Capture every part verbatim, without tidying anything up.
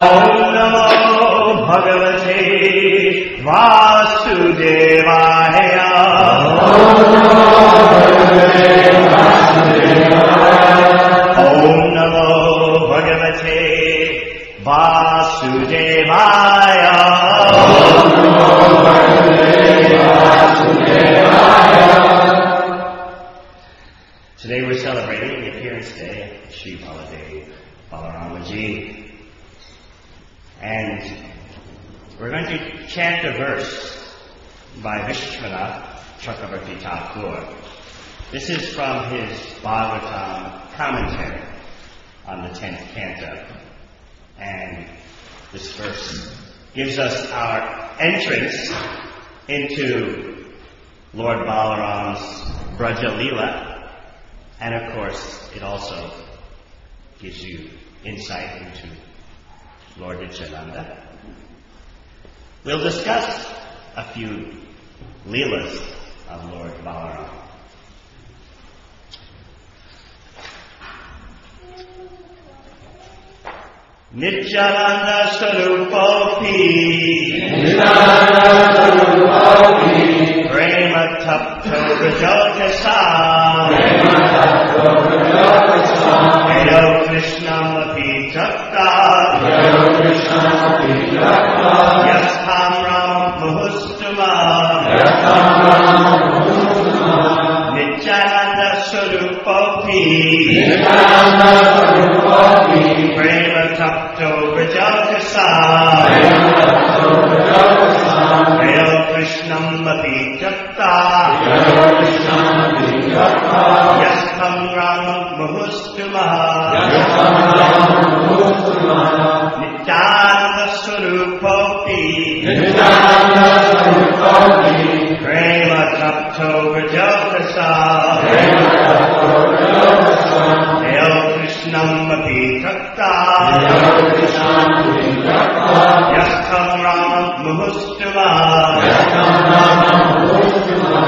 Om Namo Bhagavate Vasudevaya. Om Namo Bhagavate Vasudevaya. Today we're celebrating the appearance day of Sri Baladev Balaramaji. And we're going to chant a verse by Vishwanath Chakravarti Thakur. This is from his Bhagavatam commentary on the tenth canto. And this verse gives us our entrance into Lord Balaram's Braja Leela. And of course, it also gives you insight into Lord Nityananda. We'll discuss a few Leelas of Lord Balaram. Nityananda Sarupopi Nityananda Sarupopi Prema Tapto Rajokasam Prema Tapto Rajokasam Edo Krishnamapi Tapta Edo Krishnamapi Tapta Yastham Ram Muhustama Yastham Ram Muhustama Nityananda Sarupopi Nityananda Sarupopi Prema Tapto Rajakasam Prema Tapto Rajakasam Edo Krishnamapi Tapta Edo Krishnamapi Tapta Yastham Ram Muhustama Yastham Ram Muhustama Nityananda Sarupopi Nityananda Sarupopi Prema Tapto Rajakasam Prema Tapto Rajakasam Edo Krishnamapi Tapta Edo Krishnamapi Tapta Yastham Ram Muhustama Yastham Ram Muhustama.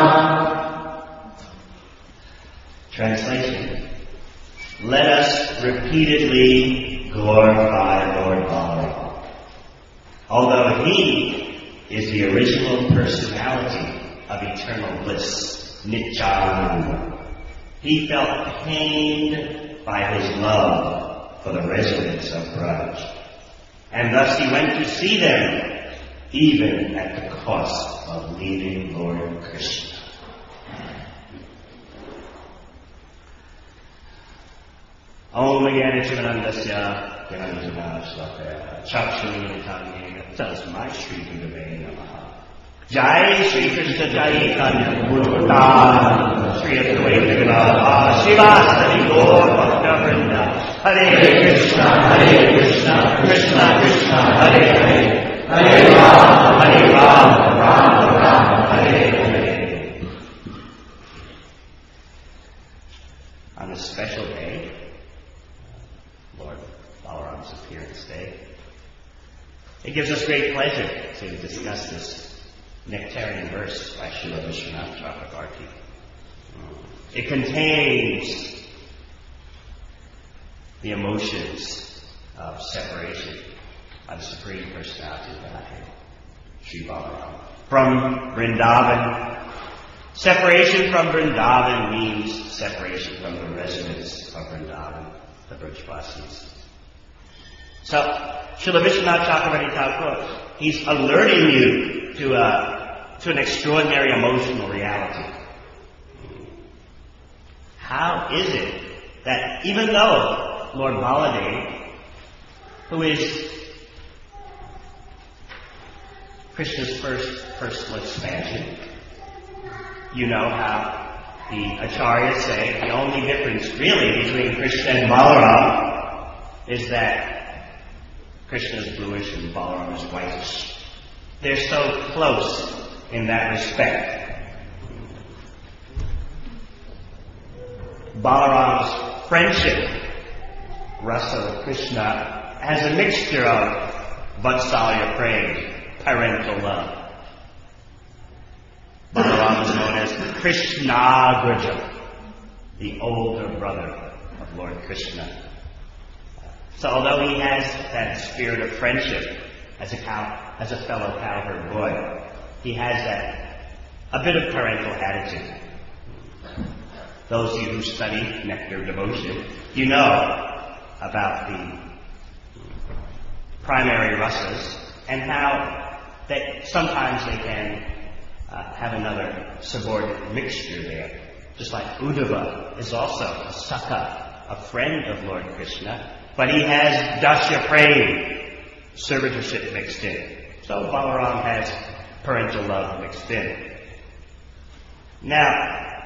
Translation. Let us repeatedly glorify Lord Balaram. Although He is the original personality of eternal bliss, Nityananda, He felt pained by His love for the residents of Braj. And thus He went to see them, even at the cost of leaving Lord Krishna. Om Jnana-Chivanandasya Jnana-Shlakaya Chakshurunitanyena Tasmai Shri Gurave Namaha. Jai Shri Krishna Jai Kanya Guruvata Shri Advaita Gadadha Shivasari Gaur Bhakta Vrinda. Hare Krishna Hare Krishna Krishna Krishna Hare Hare Hare Rama Hare Rama Rama Rama Hare Hare. On this special day, Lord Balaram's appearance day, it gives us great pleasure to discuss this nectarian verse by Srila Vishwanath Chakravarti. It contains the emotions of separation of the Supreme Personality of Godhead, Sri Balaram, from Vrindavan. Separation from Vrindavan means separation from the residents of Vrindavan, the Brajvasis. So, Srila Vishwanath Chakravarti Thakur, he's alerting you to, a, to an extraordinary emotional reality. How is it that even though Lord Baladev, who is Krishna's first personal expansion, you know how the Acharyas say the only difference really between Krishna and Balaram is that Krishna is bluish and Balaram is whitish. They're so close in that respect. Balaram's friendship, rasa with Krishna, has a mixture of vatsalya prem, parental love. Balaram is known as Krishnagraja, the older brother of Lord Krishna. So although he has that spirit of friendship as a cow, as a fellow cowherd boy, he has that, a bit of parental attitude. Those of you who study nectar devotion, you know about the primary rasas and how that sometimes they can uh, have another subordinate mixture there. Just like Uddhava is also a Sakha, a friend of Lord Krishna, but he has Dasya Prem, servitorship mixed in. So Balaram has parental love mixed in. Now,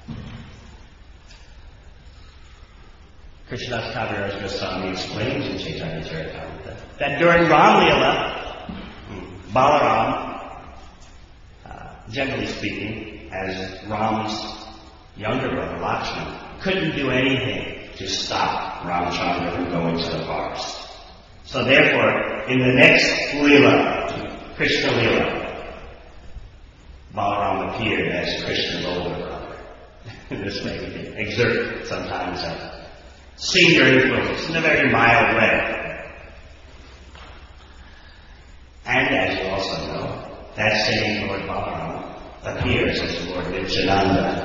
Krishnadas Kaviraj Goswami explains in Chaitanya Charitamrita that during Ram Leela, Balaram, uh, generally speaking, as Ram's younger brother Lakshmana, couldn't do anything to stop Ramchandra from going to the forest. So therefore, in the next Leela, Krishna Leela, Balaram appeared as Krishna's older brother. This way he can exert sometimes a senior influence in a very mild way. And as you also know, that same Lord Balaram appears as Lord Nityananda.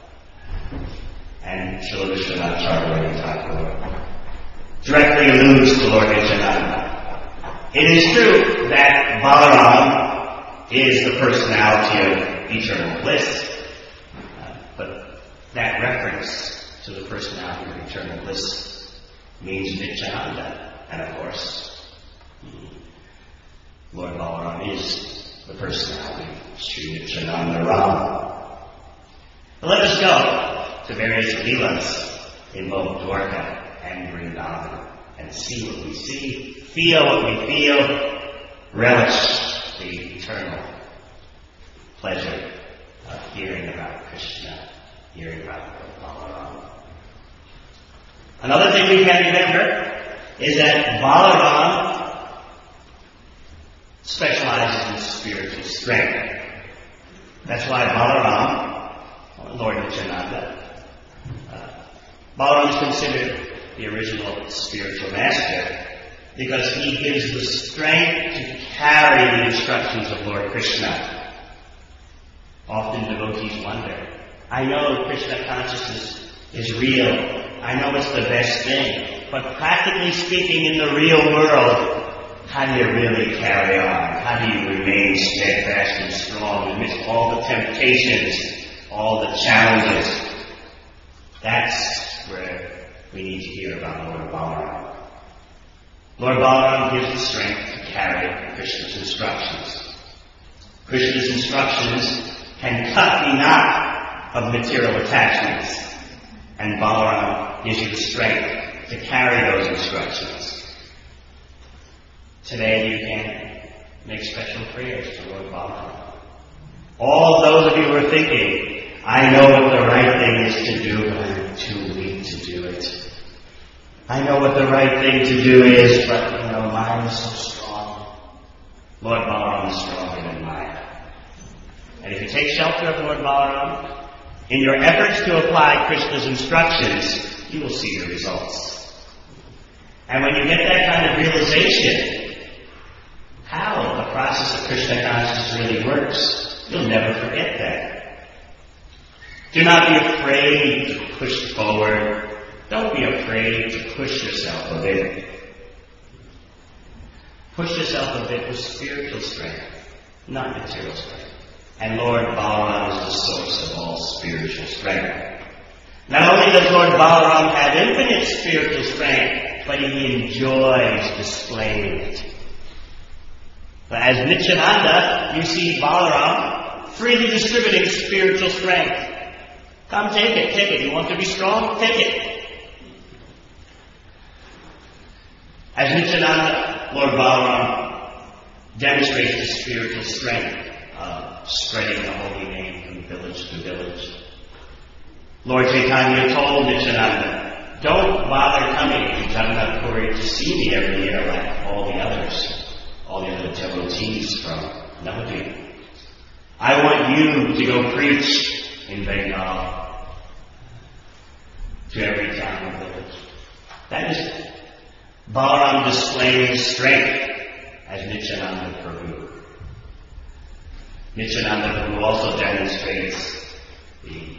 And Srila Vishwanath Chakravarti Thakur directly alludes to Lord Nityananda. It is true that Balaram is the personality of eternal bliss, uh, but that reference to the personality of eternal bliss means Nityananda, and of course, Lord Balaram is the personality of Sri Nityananda Ram. But let us go to various leelas in both Dwarka and Vrindavan and see what we see, feel what we feel, relish the eternal pleasure of hearing about Krishna, hearing about Balaram. Another thing we can remember is that Balaram specializes in spiritual strength. That's why Balaram, Lord Nityananda, Balaram is considered the original spiritual master because he gives the strength to carry the instructions of Lord Krishna. Often devotees wonder, I know Krishna consciousness is real. I know it's the best thing. But practically speaking, in the real world, how do you really carry on? How do you remain steadfast and strong amidst all the temptations, all the challenges? That's where we need to hear about Lord Balaram. Lord Balaram gives the strength to carry Krishna's instructions. Krishna's instructions can cut the knot of material attachments, and Balaram gives you the strength to carry those instructions. Today you can make special prayers to Lord Balaram. All those of you who are thinking, I know what the right thing is to do, but I'm too weak to do it. I know what the right thing to do is, but, you know, mine is so strong. Lord Balaram is stronger than mine. And if you take shelter of Lord Balaram, in your efforts to apply Krishna's instructions, you will see the results. And when you get that kind of realization, how the process of Krishna consciousness really works, you'll never forget that. Do not be afraid to push forward. Don't be afraid to push yourself a bit. Push yourself a bit with spiritual strength, not material strength. And Lord Balaram is the source of all spiritual strength. Not only does Lord Balaram have infinite spiritual strength, but he enjoys displaying it. But as Nityananda, you see Balaram freely distributing spiritual strength. Come, take it, take it. You want to be strong? Take it. As Nityananda, Lord Balaram demonstrates the spiritual strength of spreading the holy name from village to village. Lord Chaitanya told Nityananda, don't bother coming to Jagannath Puri to see me every year like all the others, all the other devotees from Navadvip. I want you to go preach in Bengal to every town and village. That is Balaram displaying strength as Nityananda Prabhu. Nityananda Prabhu also demonstrates the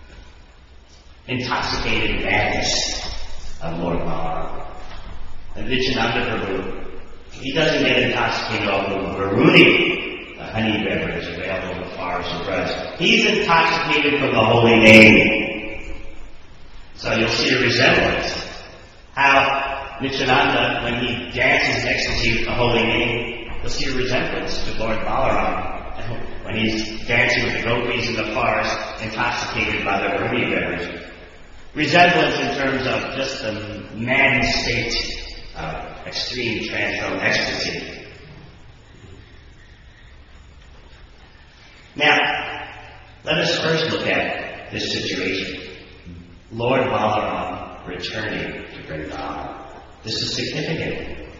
intoxicated madness of Lord Balaram. And Nityananda Prabhu, he doesn't get intoxicated off of Varuni, a honey beverage available in the forest of Braj. He's intoxicated from the holy name. So you'll see a resemblance. How Nityananda, when he dances in ecstasy with the holy name, you'll see a resemblance to Lord Balaram when he's dancing with the gopis in the forest, intoxicated by the Varuni beverage. Resemblance in terms of just the mad state of extreme trance from ecstasy. Now, let us first look at this situation. Lord Balaram returning to Vrindavan. This is significant.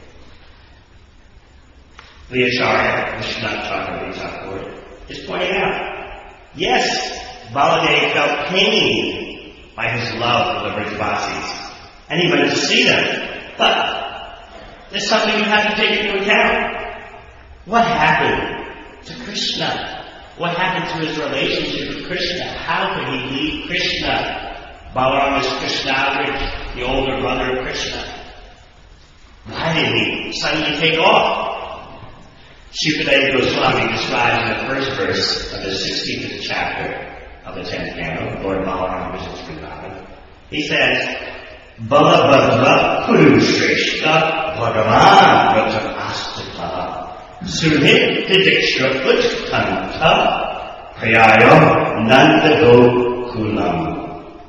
The Acharya, Vishwanath Chakravarti Thakur, is pointing out, yes, Baladev felt pain by his love for the Vrajavasis, and he went to see them. But there's something you have to take into account. What happened to Krishna? What happened to his relationship with Krishna? How could he leave Krishna? Balaram is Krishnavrit, the older brother of Krishna. Why did he suddenly take off? Shukadeva Goswami describes in the first verse of the sixty-fifth chapter of the tenth canto, Lord Balaram visits Vrindavan. He says, Balabhadra Kuru Shreshta Bhagavan Vratam Astata Suhit Didiksha Utkanta Prayayo Nanda Gokulam.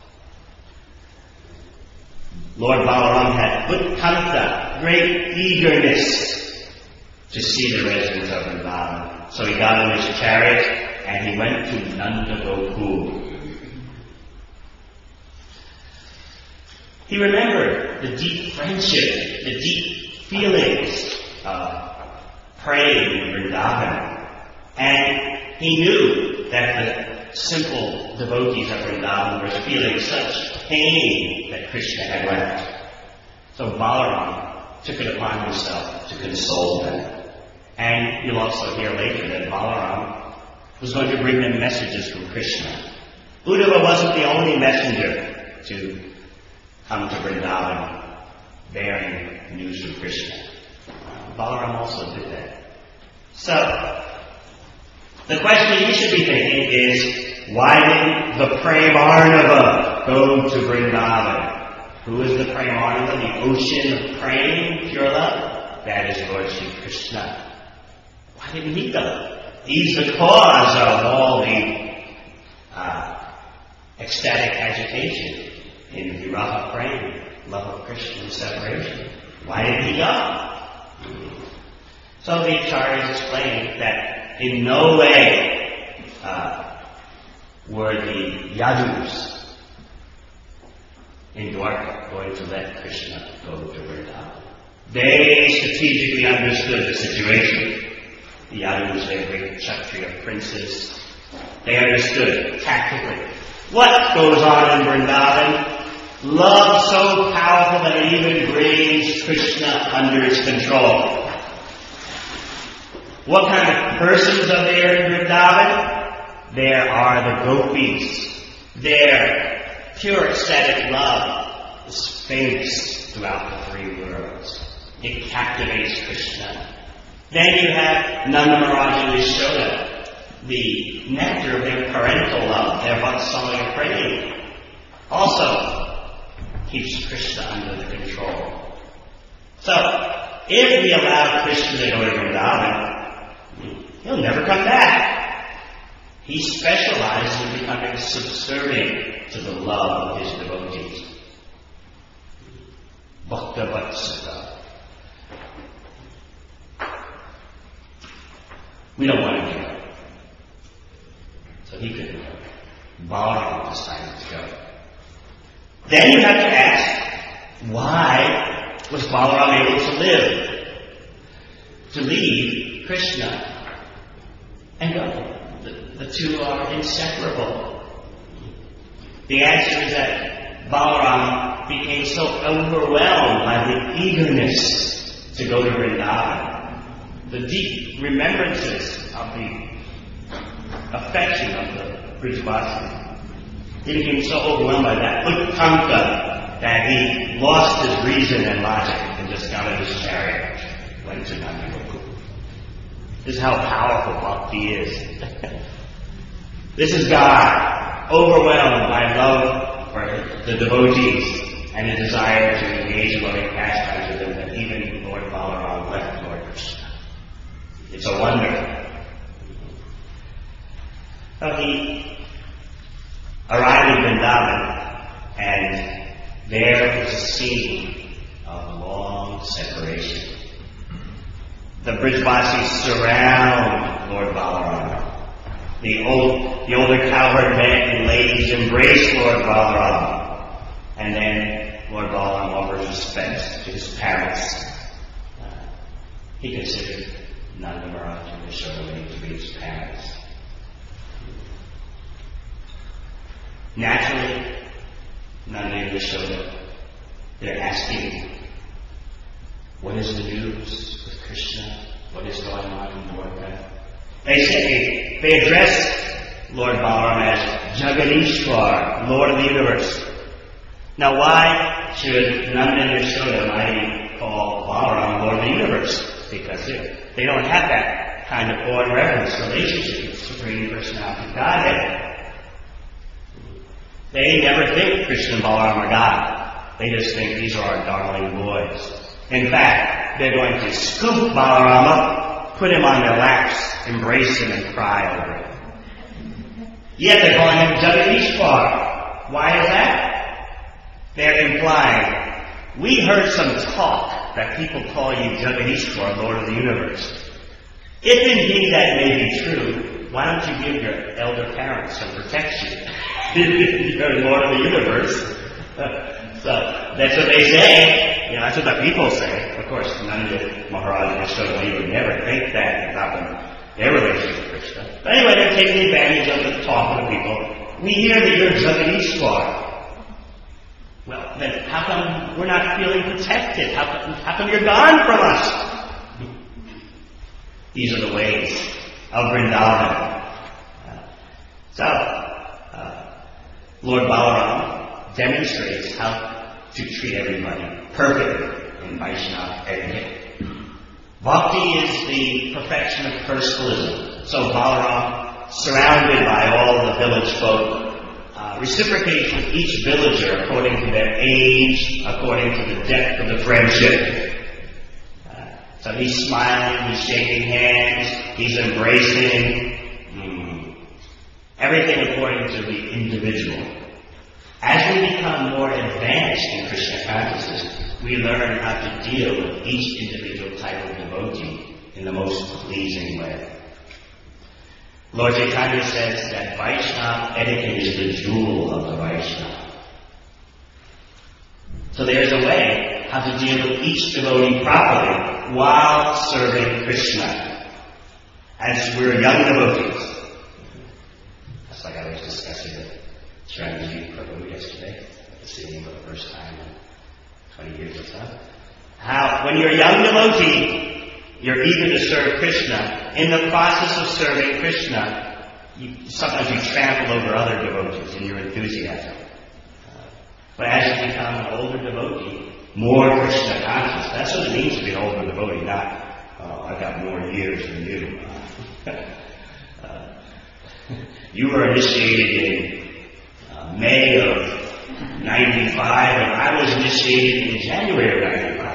Lord Balaram had utkanta, great eagerness to see the residents of Vrindavan. So he got in his chariot and he went to Nanda Gokul. He remembered the deep friendship, the deep feelings of praying in Vrindavan. And he knew that the simple devotees of Vrindavan were feeling such pain that Krishna had left. So Balaram took it upon himself to console them. And you'll also hear later that Balaram was going to bring them messages from Krishna. Uddhava wasn't the only messenger to come to Vrindavan bearing news from Krishna. Balaram also did that. So, the question you should be thinking is, why didn't the Premarnava go to Vrindavan? Who is the Premarnava? The ocean of praying, pure love? That is Lord Shri Krishna. Why didn't he go? He's the cause of all the uh, ecstatic agitation in Viraha praying, love of Krishna and separation. Why didn't he go? So the Acharyas explain that in no way uh, were the Yadus in Dwarka going to let Krishna go to Vrindavan. They strategically understood the situation. The Yadus, they were great Kshatriya princes. They understood tactically what goes on in Vrindavan. Love so powerful that it even brings Krishna under its control. What kind of persons are there in Vrindavan? There are the gopis. Their pure ecstatic love is famous throughout the three worlds. It captivates Krishna. Then you have Nanda Maharaj and Yashoda, the nectar of their parental love, their Vatsalya praying, also keeps Krishna under the control. So, if we allow Krishna to go to Vrindavan, he'll never come back. He specializes in becoming subservient to the love of his devotees. Bhakta Vatsaka. We don't want him to go. So he couldn't go. Balaram decided to go. Then you have to ask, why was Balaram able to live? To leave Krishna and go. The, the two are inseparable. The answer is that Balaram, became so overwhelmed by the eagerness to go to Vrindavan, the deep remembrances of the affection of the Brijvasis. He became so overwhelmed by that utkanka that he lost his reason and logic and just got in his chariot and went to Nandagaon. This is how powerful bhakti is. This is God, overwhelmed by love for the devotees and a desire to engage in loving pastimes with them, that even Lord Balaram left Lord Krishna. It's a wonder. So he arrived in Vrindavan, and there was a scene of long separation. The Brijvasis surround Lord Balaram. The old, the older cowherd men and ladies embrace Lord Balaram, and then Lord Balaram offers respect to his parents. Uh, he considered Nanda Maharaj and Yashoda to be his parents. Naturally, Nanda and Yashoda, they're asking, what is the news with Krishna? What is going on in Dwarka? They say, they address Lord Balaram as Jaganishwar, Lord of the universe. Now why should Nanda and Yashoda might call Balaram Lord of the universe? Because they don't have that kind of awe and reverence relationship with Supreme Personality Godhead. They never think Krishna and Balaram are God. They just think these are our darling boys. In fact, they're going to scoop Balaram up, put him on their laps, embrace him, and cry over him. Yet they're calling him Jaganishwar. Why is that? They're implying, we heard some talk that people call you Jaganishwar, Lord of the universe. If indeed that may be true, why don't you give your elder parents some protection? You're Lord of the universe. So that's what they say. You know, that's what the people say. Of course, Nanda Maharaj and Yashoda would never think that about their relationship with Krishna. But anyway, they're taking advantage of the talk of the people. We hear that you're Jaganishwar. Well, then how come we're not feeling protected? How come, how come you're gone from us? These are the ways of Vrindavan. Uh, so, uh, Lord Balaram demonstrates how to treat everybody perfectly in Vaishnava etiquette. Bhakti is the perfection of personalism. So Balaram, surrounded by all the village folk, uh, reciprocates with each villager according to their age, according to the depth of the friendship. Uh, so he's smiling, he's shaking hands, he's embracing, mm, everything according to the individual. As we become more advanced in Krishna consciousness, we learn how to deal with each individual type of devotee in the most pleasing way. Lord Chaitanya says that Vaishnava etiquette is the jewel of the Vaishnava. So there's a way how to deal with each devotee properly while serving Krishna. As we're young devotees. That's like I was discussing with Shranji Prabhu yesterday, seeing him for the first time in twenty years or so. How, when you're a young devotee, you're eager to serve Krishna. In the process of serving Krishna, you, sometimes you trample over other devotees in your enthusiasm. Uh, but as you become an older devotee, more Krishna conscious, that's what it means to be an older devotee, not, oh, I've got more years than you. uh, you were initiated in May of ninety-five, and I was initiated in January of ninety-five.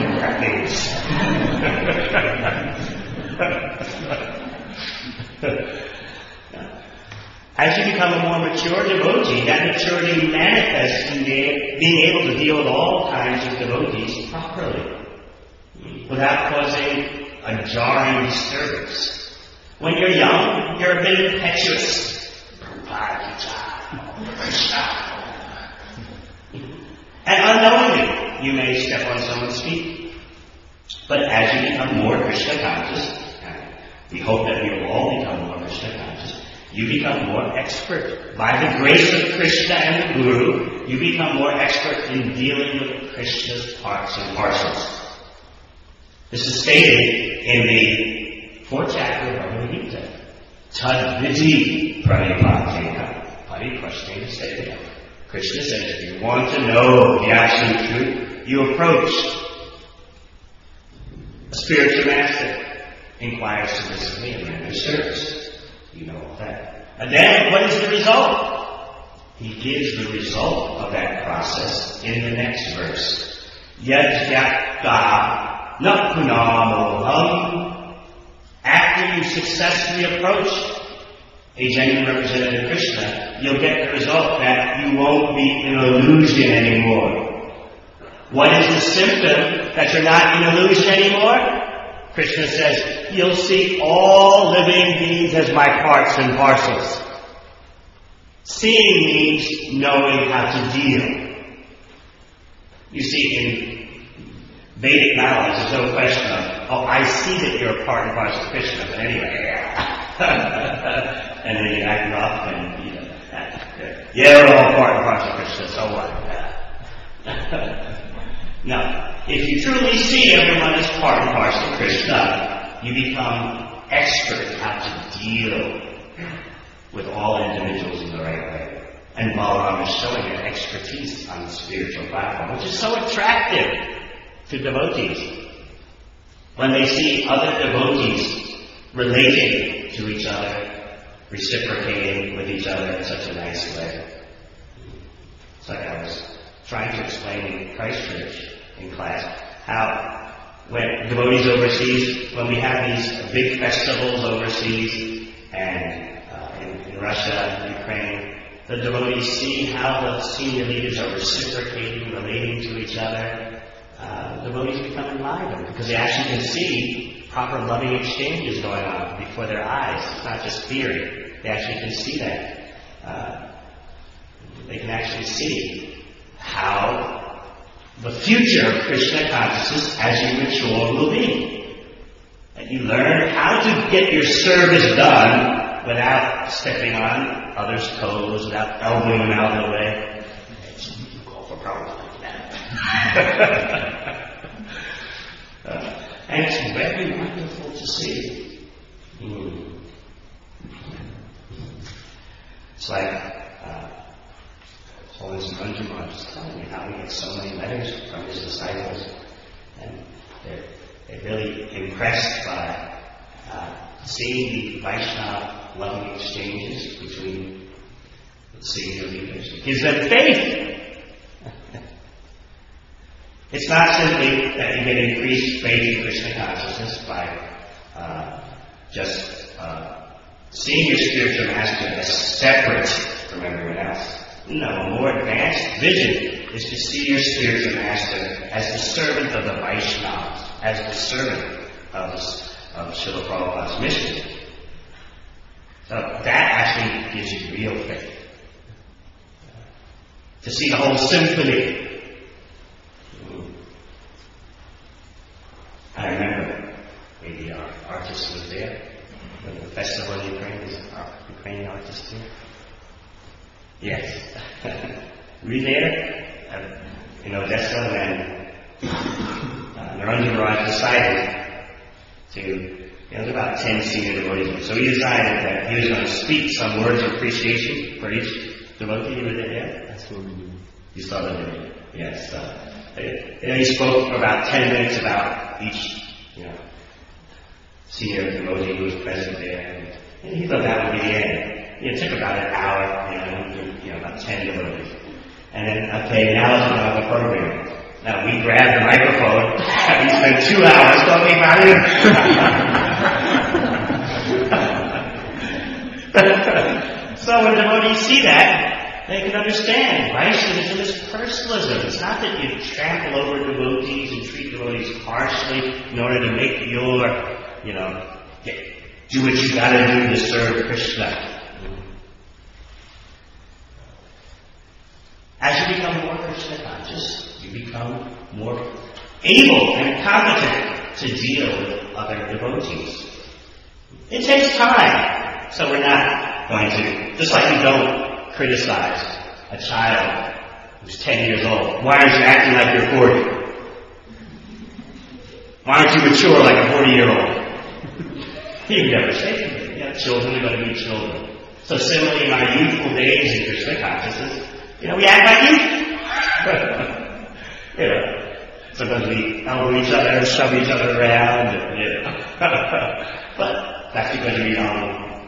As you become a more mature devotee, that maturity manifests in being able to deal with all kinds of devotees properly, without causing a jarring disturbance. When you're young, you're a bit impetuous. And unknowingly, you may step on someone's feet. But as you become more Krishna conscious, and we hope that we will all become more Krishna conscious, you become more expert. By the grace of Krishna and the Guru, you become more expert in dealing with Krishna's parts and parcels. This is stated in the fourth chapter of Bhagavad Gita. Tad vidi pranipatena pariprasthena sevaya. Krishna says, if you want to know the absolute truth, you approach a spiritual master, inquires submissively and renders service. You know all that. And then, what is the result? He gives the result of that process in the next verse. Yad yakta na punamoham. After you successfully approach a genuine representative of Krishna, you'll get the result that you won't be in illusion anymore. What is the symptom that you're not in illusion anymore? Krishna says, you'll see all living beings as my parts and parcels. Seeing means knowing how to deal. You see, in Vedic knowledge, there's no question of, oh, I see that you're a part and parcel of Krishna, but anyway. And then you act it off and, you know, yeah, we're all part and parcel of Krishna, so what? No. If you truly see everyone as part and parcel of Krishna, you become expert how to deal with all individuals in the right way. And Balaram is showing an expertise on the spiritual platform, which is so attractive to devotees. When they see other devotees relating to each other, reciprocating with each other in such a nice way. It's like I was trying to explain in Christchurch in class how when devotees overseas, when we have these big festivals overseas and uh, in, in Russia, Ukraine, the devotees see how the senior leaders are reciprocating, relating to each other. Uh, the devotees become enlivened because they actually can see proper loving exchanges going on before their eyes. It's not just theory. They actually can see that. Uh, they can actually see how the future of Krishna consciousness as you mature will be. And you learn how to get your service done without stepping on others' toes, without elbowing them out of the way. You call for problems like that. uh, and it's very wonderful to see. Mm. It's like uh, Holiness Manjuma was telling me how he gets so many letters from his disciples, and they're, they're really impressed by uh, seeing the Vaishnava loving exchanges between the senior leaders. It gives them faith. It's not simply that you get increased faith in Krishna consciousness by uh, just uh, seeing your spiritual master as separate from everyone else. No, a more advanced vision is to see your spiritual master as the servant of the Vaishnavas, as the servant of, the, of Srila Prabhupada's mission. So that actually gives you real faith. To see the whole symphony. I remember maybe our artist was there when the festival in Ukraine was our Ukrainian artist here. Yes. We were there uh, in Odessa when uh, Narendra Maharaj decided to, you know, there's about ten senior devotees. So he decided that he was going to speak some words of appreciation for each devotee. You were there? Yeah? That's what we do. You saw the video? Yes. Uh, and he spoke for about ten minutes about each, you know, senior devotee who was present there. And he thought that would be the end. It took about an hour, you know, you know, about ten devotees. And then, okay, now let's go on the program. Now we grabbed the microphone and we spent two hours talking about it. So when devotees see that, they can understand Vaishnavism is personalism. It's not that you trample over devotees and treat devotees harshly in order to make your, you know, get, do what you gotta do to serve Krishna. As you become more Krishna conscious, you become more able and competent to deal with other devotees. It takes time, so we're not going to, just like you don't criticize a child who's ten years old, why aren't you acting like you're forty? Why aren't you mature like a forty-year-old? You'd never say to me, yeah, children are going to be children. So similarly, in our youthful days in Krishna consciousness, you know, we act like youth. You know, sometimes we elbow each other, shove each other around, and, you know. But that's because we know.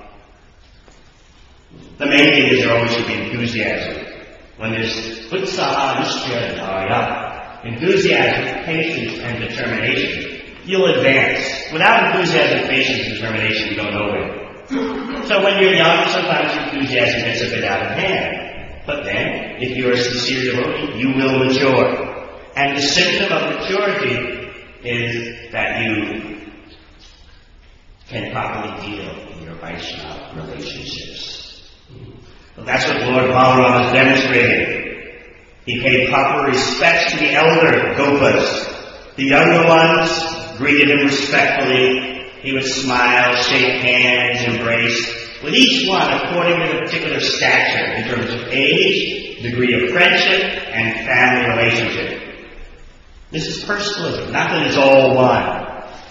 The main thing is there always should be enthusiasm. When there's utsaha, nishcha, dharya, enthusiasm, patience, and determination, you'll advance. Without enthusiasm, patience, and determination, you go nowhere. So when you're young, sometimes enthusiasm gets a bit out of hand. But then, if you're a sincere devotee, you will mature. And the symptom of maturity is that you can properly deal in your Vaishnava relationships. Well, that's what Lord Balaram has demonstrated. He paid proper respects to the elder Gopas. The younger ones greeted him respectfully. He would smile, shake hands, embrace, with each one according to the particular stature in terms of age, degree of friendship, and family relationship. This is personalism, not that it's all one.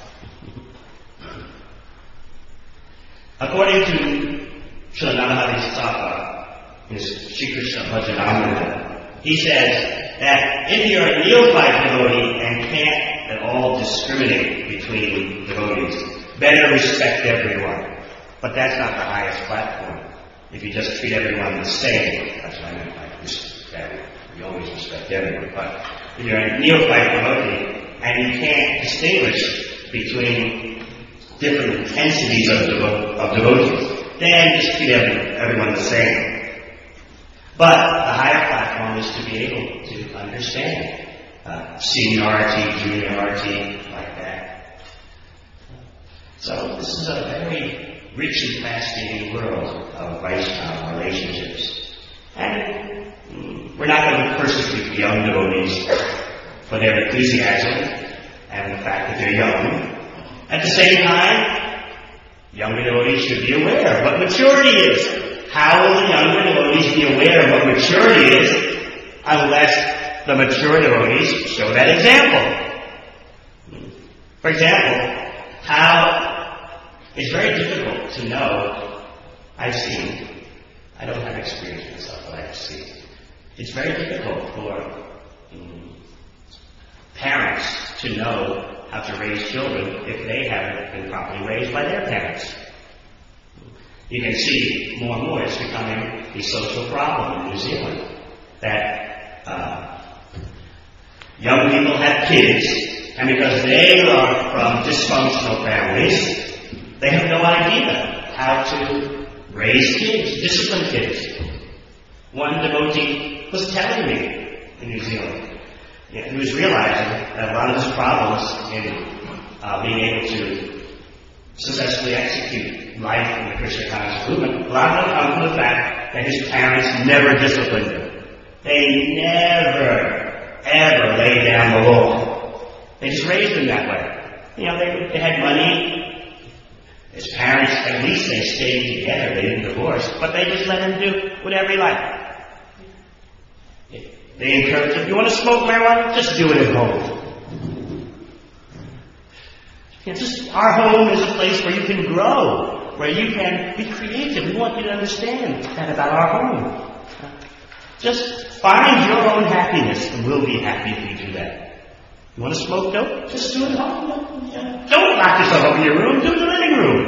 According to Srila Narahari Sattva, his Shri Krishna Bhajanamrita, he says that if you're a neophyte devotee and can't at all discriminate between devotees, better respect everyone. But that's not the highest platform. If you just treat everyone the same, that's what I meant by respect. We always respect everyone. But if you're a neophyte devotee and you can't distinguish between different intensities of, devo- of devotees, then just treat every, everyone the same. But the higher platform is to be able to understand uh, seniority, juniority, like that. So this is a very rich and fascinating world of Vaishnava relationships. And mm, we're not going to persecute the young devotees for their enthusiasm and the fact that they're young. At the same time, younger devotees should be aware of what maturity is. How will the younger devotees be aware of what maturity is unless the mature devotees show that example? For example, how it's very difficult to know. I've seen, I don't have experience myself, but I've seen. It's very difficult for um, parents to know how to raise children if they haven't been properly raised by their parents. You can see more and more it's becoming a social problem in New Zealand that uh, young people have kids, and because they are from dysfunctional families, they have no idea how to raise kids, discipline kids. One devotee was telling me in New Zealand, you know, he was realizing that a lot of his problems in uh, being able to successfully execute life in the Krishna conscious movement, a lot of them come from the fact that his parents never disciplined him. They never, ever laid down the law. They just raised him that way. You know, they, they had money. His parents, at least they stayed together, they didn't divorce, but they just let him do whatever he liked. They encouraged him, you want to smoke marijuana? Just do it at home. You know, just, our home is a place where you can grow, where you can be creative. We want you to understand that about our home. Just find your own happiness, and we'll be happy if you do that. You want to smoke dope? Just do it at home. Don't lock yourself up in your room. Do it in the living room.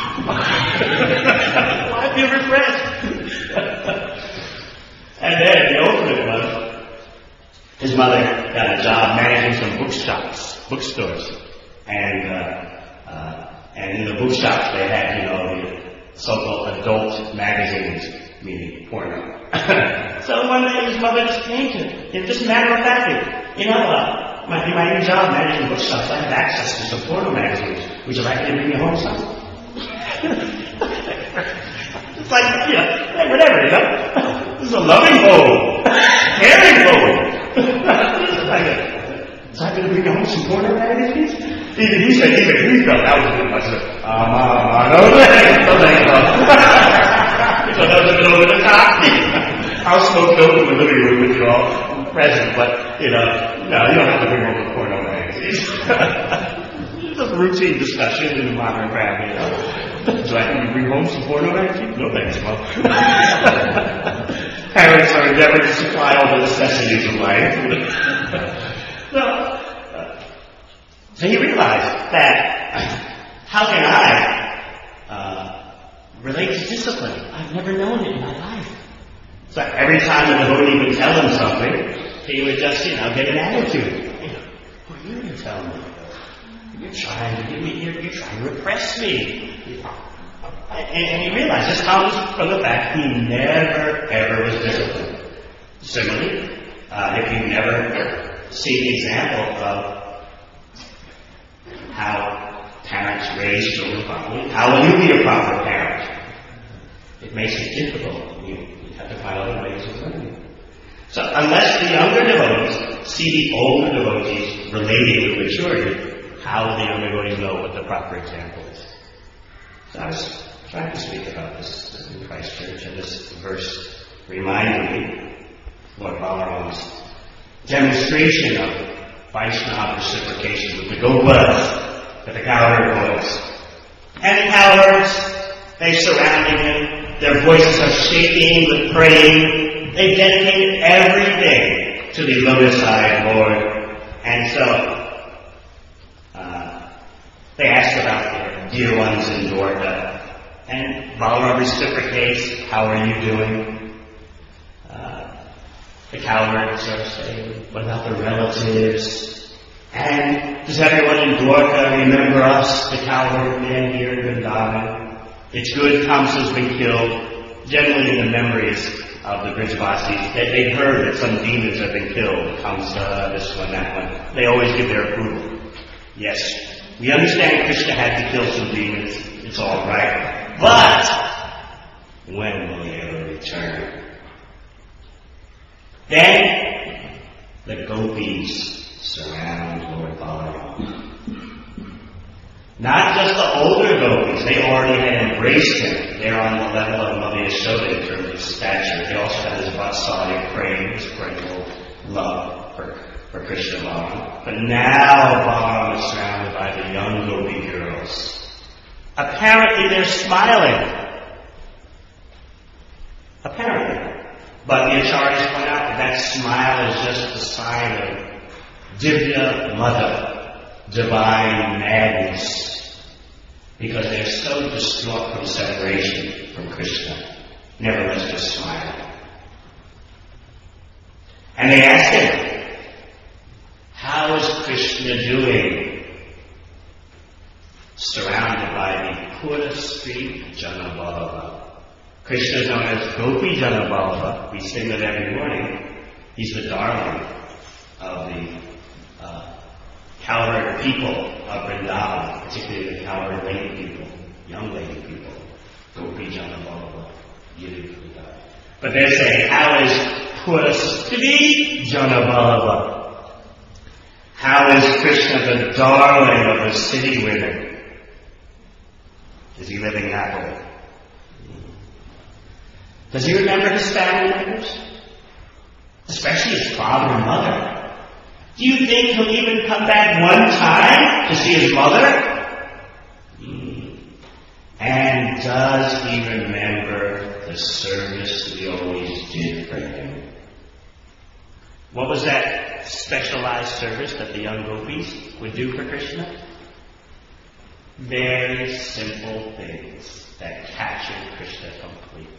Why feel refreshed? And then the ultimate was, his mother got a job managing some bookshops, bookstores. And, uh, uh, and in the bookshops they had, you know, the so-called adult magazines, meaning porno. So one day his mother just came to him, just matter of fact, you know, uh, My, my new job managing bookshops, I have access to some porno magazines. Would you like me to bring you home some? It's like, you know, hey, whatever, you know. This is a loving home. Caring home. So I'm going to bring you home some porno magazines? Even he said, even he felt that was good. I said, um, uh, no thanks, no thanks. So that was a bit over the top. I'll smoke dope in the living room with you all present, but, you know, no, you don't have to bring over porno magazines. Just routine discussion in the modern family, you know. So I can bring home some porno magazines? No thanks, Mom. Parents are endeavoring to supply all the necessities of life. No. So you realize that, how can I uh, relate to discipline? I've never known it in my life. So every time the devotee would tell him something, he would just, you know, get an attitude. You know, what are you going to tell me? You're trying to give me, you're, you're trying to repress me. You know. and, and he realized this comes from the fact he never, ever was disciplined. Similarly, uh, if you never see an example of how parents raise children properly, how will you be a proper parent? It makes it difficult. You, you have to find other ways of learning. So unless the younger devotees see the older devotees relating to maturity, how will the younger devotees know what the proper example is? So I was trying to speak about this in Christchurch, and this verse reminded me Lord Balaram's demonstration of Vaishnava reciprocation with the Gopas, with the cowherd boys. And the cowherds, they surrounded him. Their voices are shaking with praying. They dedicated everything to the lotus-eyed Lord. And so, uh, they asked about their dear ones in Dwarka. And Balaram reciprocates, how are you doing? Uh, the cowherds are saying, what about the relatives? And does everyone in Dwarka remember us, the cowherd men here in Vrindavan? It's good Kamsa's been killed. Generally in the memories of the Brijavasis, they, they've heard that some demons have been killed. Kamsa, this one, that one. They always give their approval. Yes, we understand Krishna had to kill some demons. It's all right. But when will he ever return? Then the gopis surround Lord Balaram. Not just the older gopis, they already had embraced him. They're on the level of Mother Yashoda in terms of stature. They also have this Vatsalya praying, this parental love for, for Krishna Balaram. But now Balaram is surrounded by the young gopi girls. Apparently they're smiling. Apparently. But the acharyas point out that that smile is just the sign of Divya Mata, divine madness. Because they're so distraught from separation from Krishna. Nevertheless, just smiling. And they ask him, how is Krishna doing? Surrounded by the Pura Street Janaballabha. Krishna is known as Gopi Janaballabha. We sing that every morning. He's the darling of the uh, cowherd people of Vrindavan, particularly the cowherd lady people, young lady people. Gopi Janaballabha, beautifully done. But they're saying, how is Pura Street Janaballabha? How is Krishna the darling of the city women? Is he living happily? Does he remember his family members? Especially his father and mother. Do you think he'll even come back one time to see his mother? Hmm. And does he remember the service we always did for him? What was that specialized service that the young gopis would do for Krishna? Very simple things that captured Krishna completely.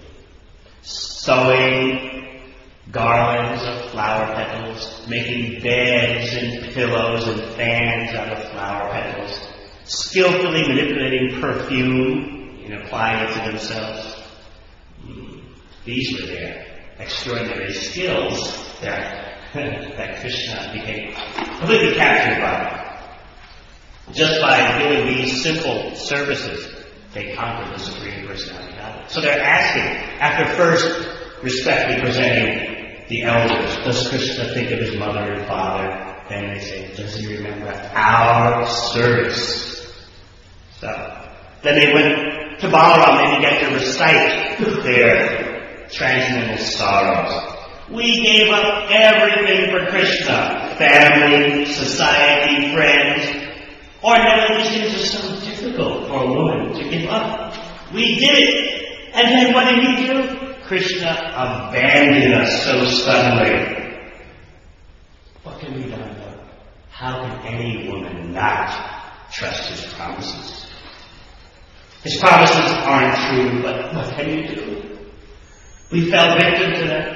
Sewing garlands of flower petals, making beds and pillows and fans out of flower petals, skillfully manipulating perfume and applying it to themselves. These were their extraordinary skills that, that Krishna became completely captured by. Just by doing these simple services, they conquered the Supreme Personality of Godhead. So they're asking, after first respectfully presenting the elders, does Krishna think of his mother and father? Then they say, does he remember our service? So, then they went to Balaram and they began to recite their transcendental sorrows. We gave up everything for Krishna. Family, society, friends. Ordinarily, these things are so difficult for a woman to give up. We did it. And then what did he do? Krishna abandoned us so suddenly. What can be done, though? How can any woman not trust his promises? His promises aren't true, but what can you do? We fell victim to them.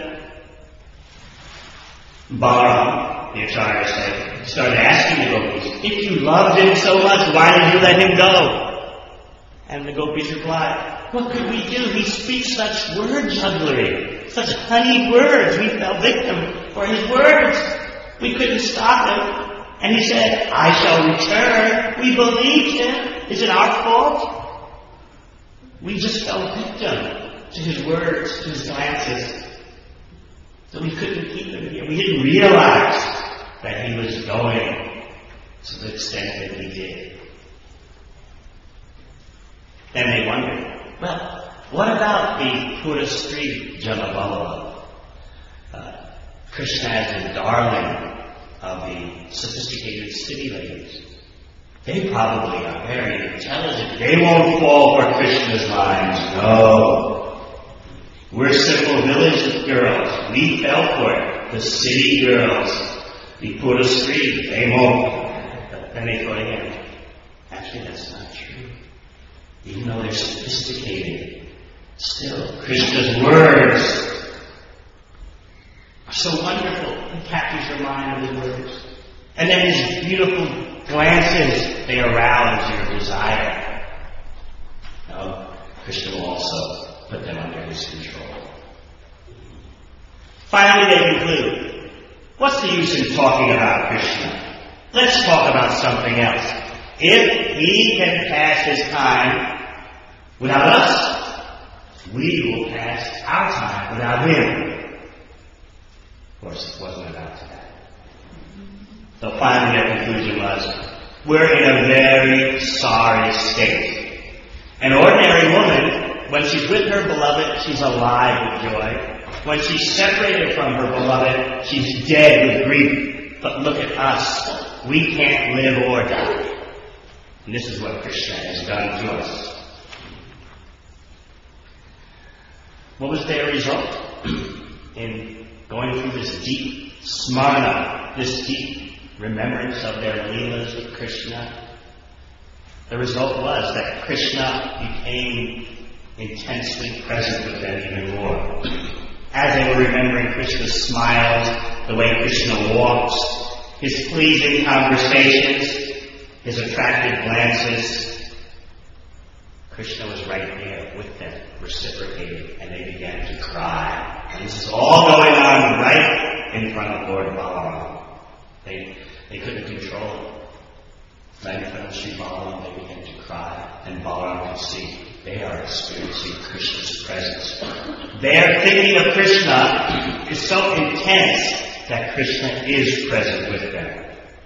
Balaram, the Acharya said, started asking the gopis, if you loved him so much, why did you let him go? And the gopis replied, what could we do? He speaks such word jugglery, such honeyed words. We fell victim for his words. We couldn't stop him. And he said, I shall return. We believed him. Is it our fault? We just fell victim to his words, to his glances. So we couldn't keep him here. We didn't realize that he was going to the extent that he did. Then they wondered, well, what about the Pura Street Jamabala? Uh, Krishna is the darling of the sophisticated city ladies. They probably are very intelligent. They won't fall for Krishna's lines. No. We're simple village girls. We fell for it. The city girls. The Pura Street. They won't. But then they thought again. Actually, that's not true. Even though they're sophisticated, still, Krishna's words are so wonderful. He captures your mind with his words. And then his beautiful glances, they arouse your desire. No, Krishna will also put them under his control. Finally, they conclude, what's the use in talking about Krishna? Let's talk about something else. If he can pass his time without us, we will pass our time without him. Of course, it wasn't about that. So finally their conclusion was, we're in a very sorry state. An ordinary woman, when she's with her beloved, she's alive with joy. When she's separated from her beloved, she's dead with grief. But look at us. We can't live or die. And this is what Krishna has done to us. What was their result in going through this deep smarna, this deep remembrance of their leelas with Krishna? The result was that Krishna became intensely present with them even more. As they were remembering Krishna's smiles, the way Krishna walks, his pleasing conversations, his attractive glances, Krishna was right there with them, reciprocating, and they began to cry. And this is all going on right in front of Lord Balaram. They, they couldn't control it. Right in front of Sri Balaram, they began to cry, and Balaram could see they are experiencing Krishna's presence. Their thinking of Krishna is so intense that Krishna is present with them.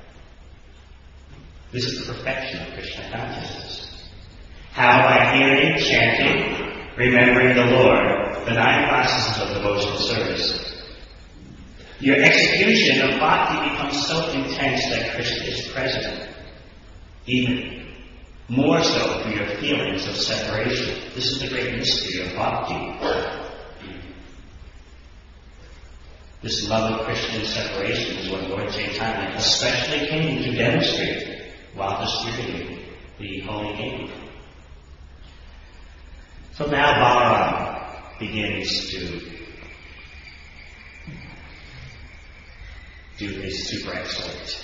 This is the perfection of Krishna consciousness. How? By hearing, chanting, remembering the Lord, the nine processes of devotional service. Your execution of bhakti becomes so intense that Krishna is present. Even more so through your feelings of separation. This is the great mystery of bhakti. This love of Krishna and separation is what Lord Chaitanya especially came to demonstrate while distributing the holy name. So now Balaram begins to do his super excellent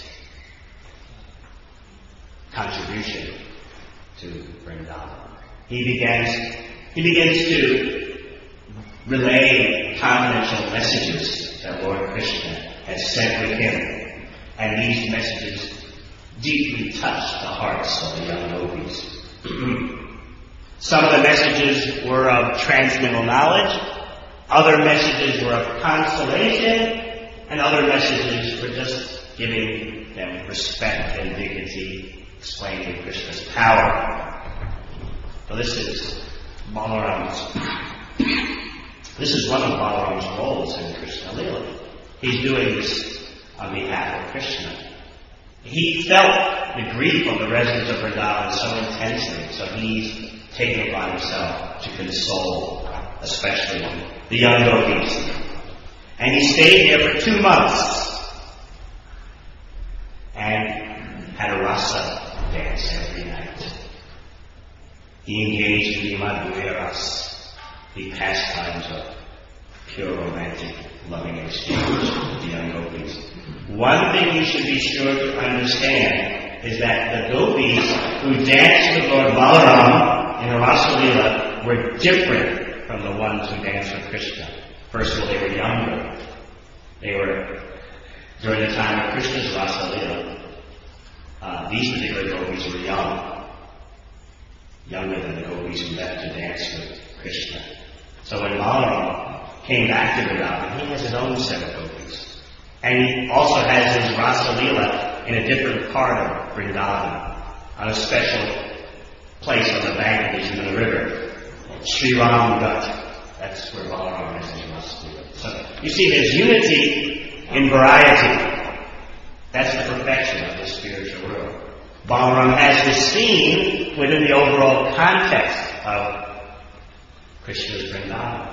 contribution to Vrindavan. He begins, he begins to relay confidential messages that Lord Krishna has sent with him. And these messages deeply touched the hearts of the young gopis. Some of the messages were of transcendental knowledge, other messages were of consolation, and other messages were just giving them respect and dignity, explaining Krishna's power. So this is Balaram's This is one of Balaram's roles in Krishna Lila. He's doing this on behalf of Krishna. He felt the grief of the residents of Vrindavan so intensely, so he's taken it upon himself to console, especially the young gopis. And he stayed there for two months and had a rasa dance every night. He engaged in the Madhurya Ras, the pastimes of pure romantic loving exchange with the young gopis. One thing you should be sure to understand is that the gopis who danced with Lord Balaram in the Rasa Lila were different from the ones who danced with Krishna. First of all, they were younger. They were, during the time of Krishna's Rasa Lila, uh, these particular gopis were young, younger than the gopis who left to dance with Krishna. So when Balaram came back to Vrindavan, he has his own set of gopis. And he also has his Rasa Lila in a different part of Vrindavan, on a special place on the bank of the Yamuna River, Sri Ram Ghat. That's where Balaram has his Rasa Lila. So you see, there's unity in variety. That's the perfection of this spiritual world. Balaram has this scene within the overall context of Krishna's Vrindavan.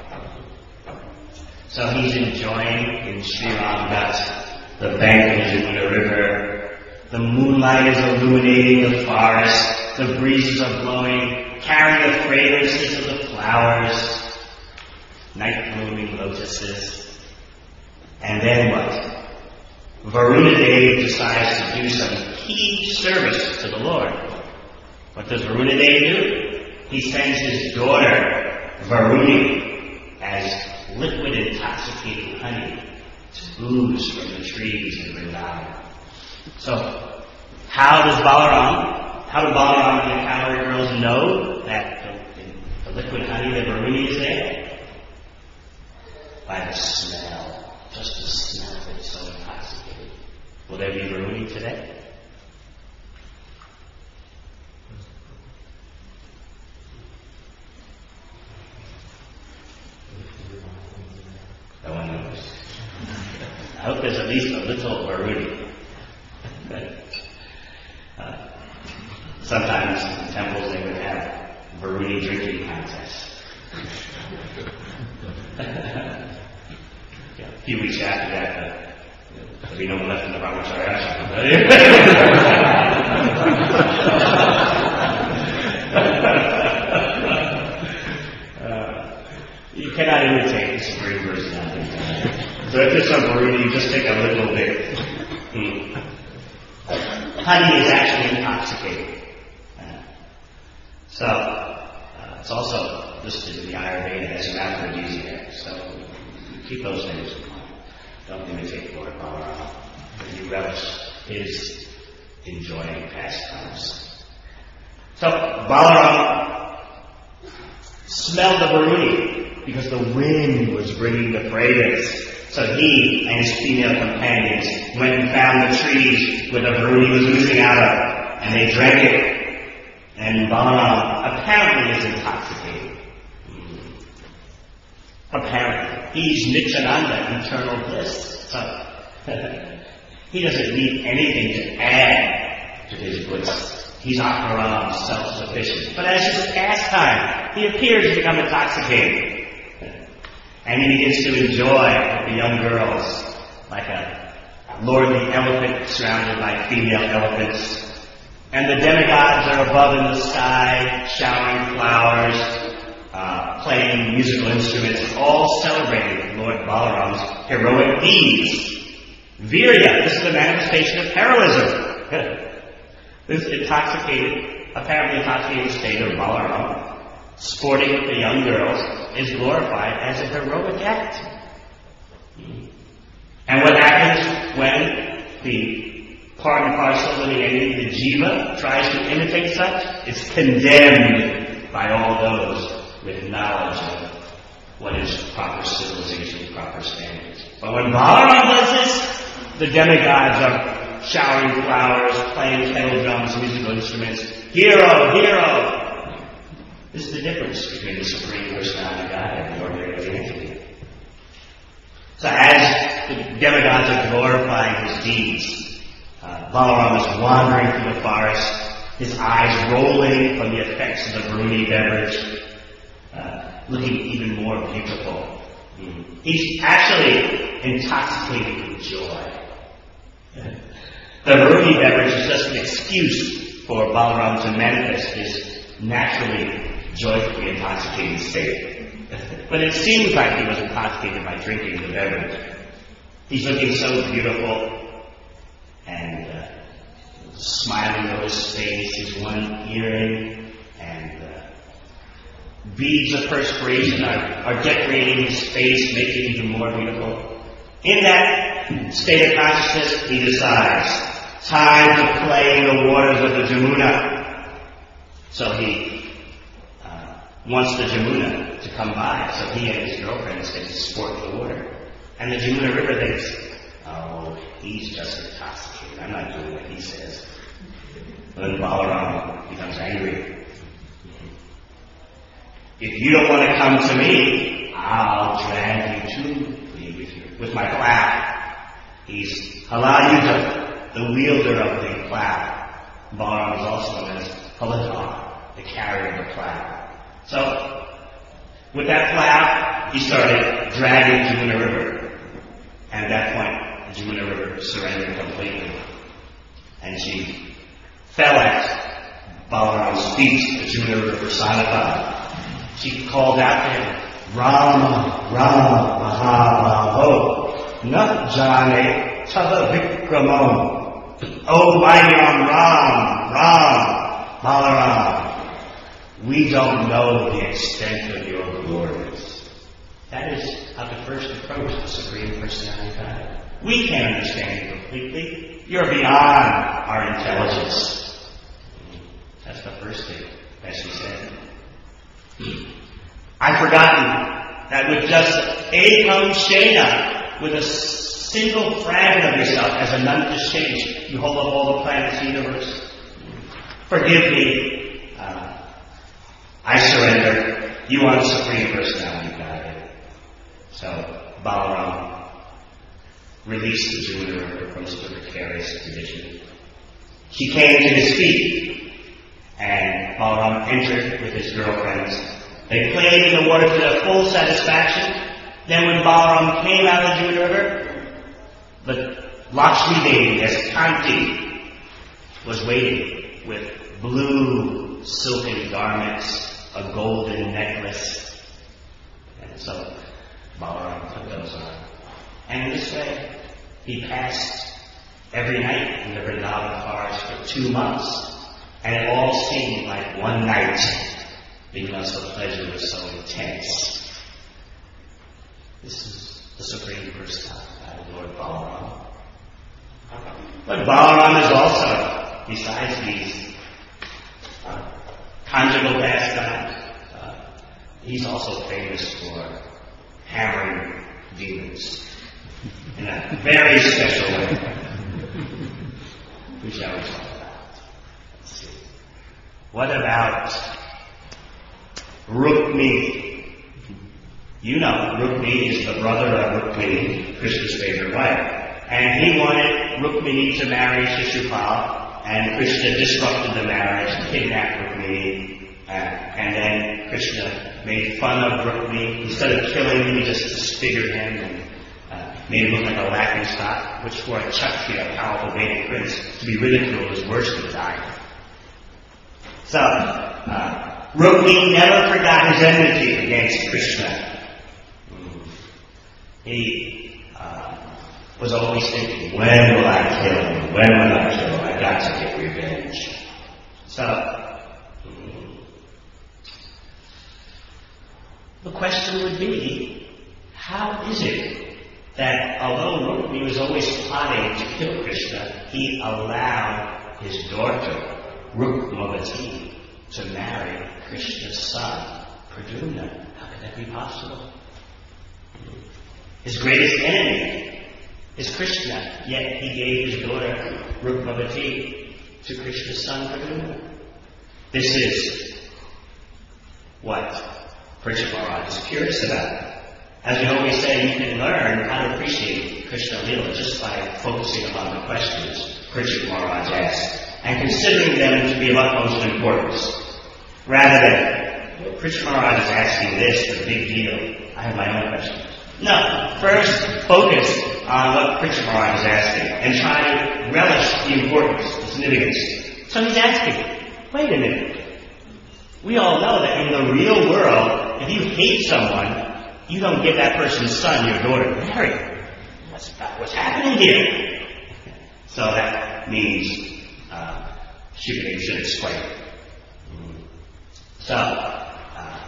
So he's enjoying in Sri Ram Ghat, the bank of the Yamuna River. The moonlight is illuminating the forest. The breezes are blowing, carrying the fragrances of the flowers, night blooming lotuses. And then what? Varuna Dev decides to do some key service to the Lord. What does Varuna Dev do? He sends his daughter, Varuni, as liquid intoxicating honey to ooze from the trees in Vrindavan. So, how does Balaram, how do Balaram and the Kaveri girls know that the, the liquid honey that Varuni is there? By the smell. Just the smell of it is so intoxicating. Will there be Varuni today? No one knows. I hope there's at least a little Varuni. uh, sometimes in temples they would have Varuni drinking contests. Yeah, a few weeks after that, uh, there'll be no one left in the Brahmacharya ashram. uh, you cannot imitate the Supreme Personality. So if there's some Varuni, you just take a little bit. Hmm. Honey is actually intoxicating. Uh, so, uh, it's also listed in the Ayurveda as an aphrodisiac. So, keep those things in mind. Don't imitate Lord Balaram. But you relish his enjoying pastimes. So, Balaram smelled the Varuni because the wind was bringing the fragrance. So he and his female companions went and found the trees where the Varuni was oozing out of, and they drank it. And Balaram apparently is intoxicated. Apparently. He's Nityananda, eternal bliss. So he doesn't need anything to add to his bliss. He's Akaram, self-sufficient. But as his pastime, he appears to become intoxicated. And he begins to enjoy the young girls like a lordly elephant surrounded by female elephants. And the demigods are above in the sky, showering flowers, uh, playing musical instruments, all celebrating Lord Balaram's heroic deeds. Virya, this is the manifestation of heroism. This intoxicated, apparently intoxicated state of Balaram, sporting with the young girls, is glorified as a heroic act. And what happens when the part and parcel of the enemy, the jiva, tries to imitate such? It's condemned by all those with knowledge of what is proper civilization, proper standards. But when Balaram does this, the demigods are showering flowers, playing kettle drums, musical instruments. Hero, hero! This is the difference between the Supreme Personality of God and the ordinary entity. So as the demigods are glorifying his deeds, uh, Balaram is wandering through the forest, his eyes rolling from the effects of the Varuni beverage, uh, looking even more beautiful. Mm. He's actually intoxicated with joy. The Varuni beverage is just an excuse for Balaram to manifest his naturally joyfully intoxicated state. But it seems like he was intoxicated by drinking the beverage. He's looking so beautiful and uh, smiling over his face, his one earring, and uh, beads of perspiration are, are decorating his face, making it even more beautiful. In that state of consciousness, he decides, time to play in the waters of the Jamuna. So he uh, wants the Jamuna to come by, so he and his girlfriends can sport in the water. And the Jamuna River thinks, oh, he's just intoxicated. I'm not doing what he says. Then Balaram becomes angry. If you don't want to come to me, I'll drag you to me with, you, with my plow. He's Halayuta, the wielder of the plow. Balaram is also known as Haladar, the carrier of the plow. So, with that plow, he started dragging the Jamuna River. And at that point, the Jamuna River surrendered completely. And she fell at Balaram's feet, the Jamuna River personified. She called out to him, Ram, Ram, Mahabhaho, Nat Jane, Tava Vikramam. Oh, mighty Ram, Ram, Ram, Balaram. We don't know the extent of your glories. That is how to first approach the Supreme Personality of God. We can't understand you completely. You're beyond our intelligence. That's the first thing that she said. I've forgotten that with just Ekam Shena, with a single fragment of yourself as a non-distinct, you hold up all the planets of the universe. Forgive me. Uh, I surrender. You are the Supreme Personality of Godhead. So Balaram released the Jamuna River from its precarious condition. She came to his feet, and Balaram entered with his girlfriends. They played in the water to their full satisfaction. Then when Balaram came out of the Jamuna River, the Lakshmi Devi, as Kanti, was waiting with blue silken garments, a golden necklace. And so Balaram took those on. And in this way, he passed every night in the Vrindavan forest for two months. And it all seemed like one night because the pleasure was so intense. This is the Supreme Personality of Lord Balaram. But Balaram is also, besides these uh, conjugal pastimes, uh, he's also famous for hammering demons in a very special way. Who shall we talk about? Let's see. What about Rukmini? You know, Rukmini is the brother of Rukmini, Krishna's favorite wife. And he wanted Rukmini to marry Shishupal, and Krishna disrupted the marriage, kidnapped Rukmini, uh, and then Krishna made fun of Rukmini. Instead of killing him, he just disfigured him and uh, made him look like a laughing stock, which for a Kshatriya, a powerful Vedic prince, to be ridiculed is worse than dying. So, uh, Rukmini never forgot his enmity against Krishna. He uh, was always thinking, when will I kill him? When will I kill him? I got to get revenge. So, the question would be, how is it that although Rukmini was always plotting to kill Krishna, he allowed his daughter, Rukmavati, to marry Krishna's son, Pradyumna? How could that be possible? His greatest enemy is Krishna, yet he gave his daughter Rukmavati to Krishna's son Pradyumna. This is what Parikshit Maharaj is curious about. As we always say, you can learn how to appreciate Krishna Lila just by focusing upon the questions Parikshit Maharaj asks and considering them to be of utmost importance. Rather than, well, Parikshit Maharaj is asking this, the big deal. I have my own questions. No, first focus on what Parikshit Maharaj is asking and try to relish the importance, the significance. So he's asking, wait a minute. We all know that in the real world, if you hate someone, you don't give that person's son your daughter to marry. That's not what's happening here. So that means uh, Shukadeva should explain. So, uh,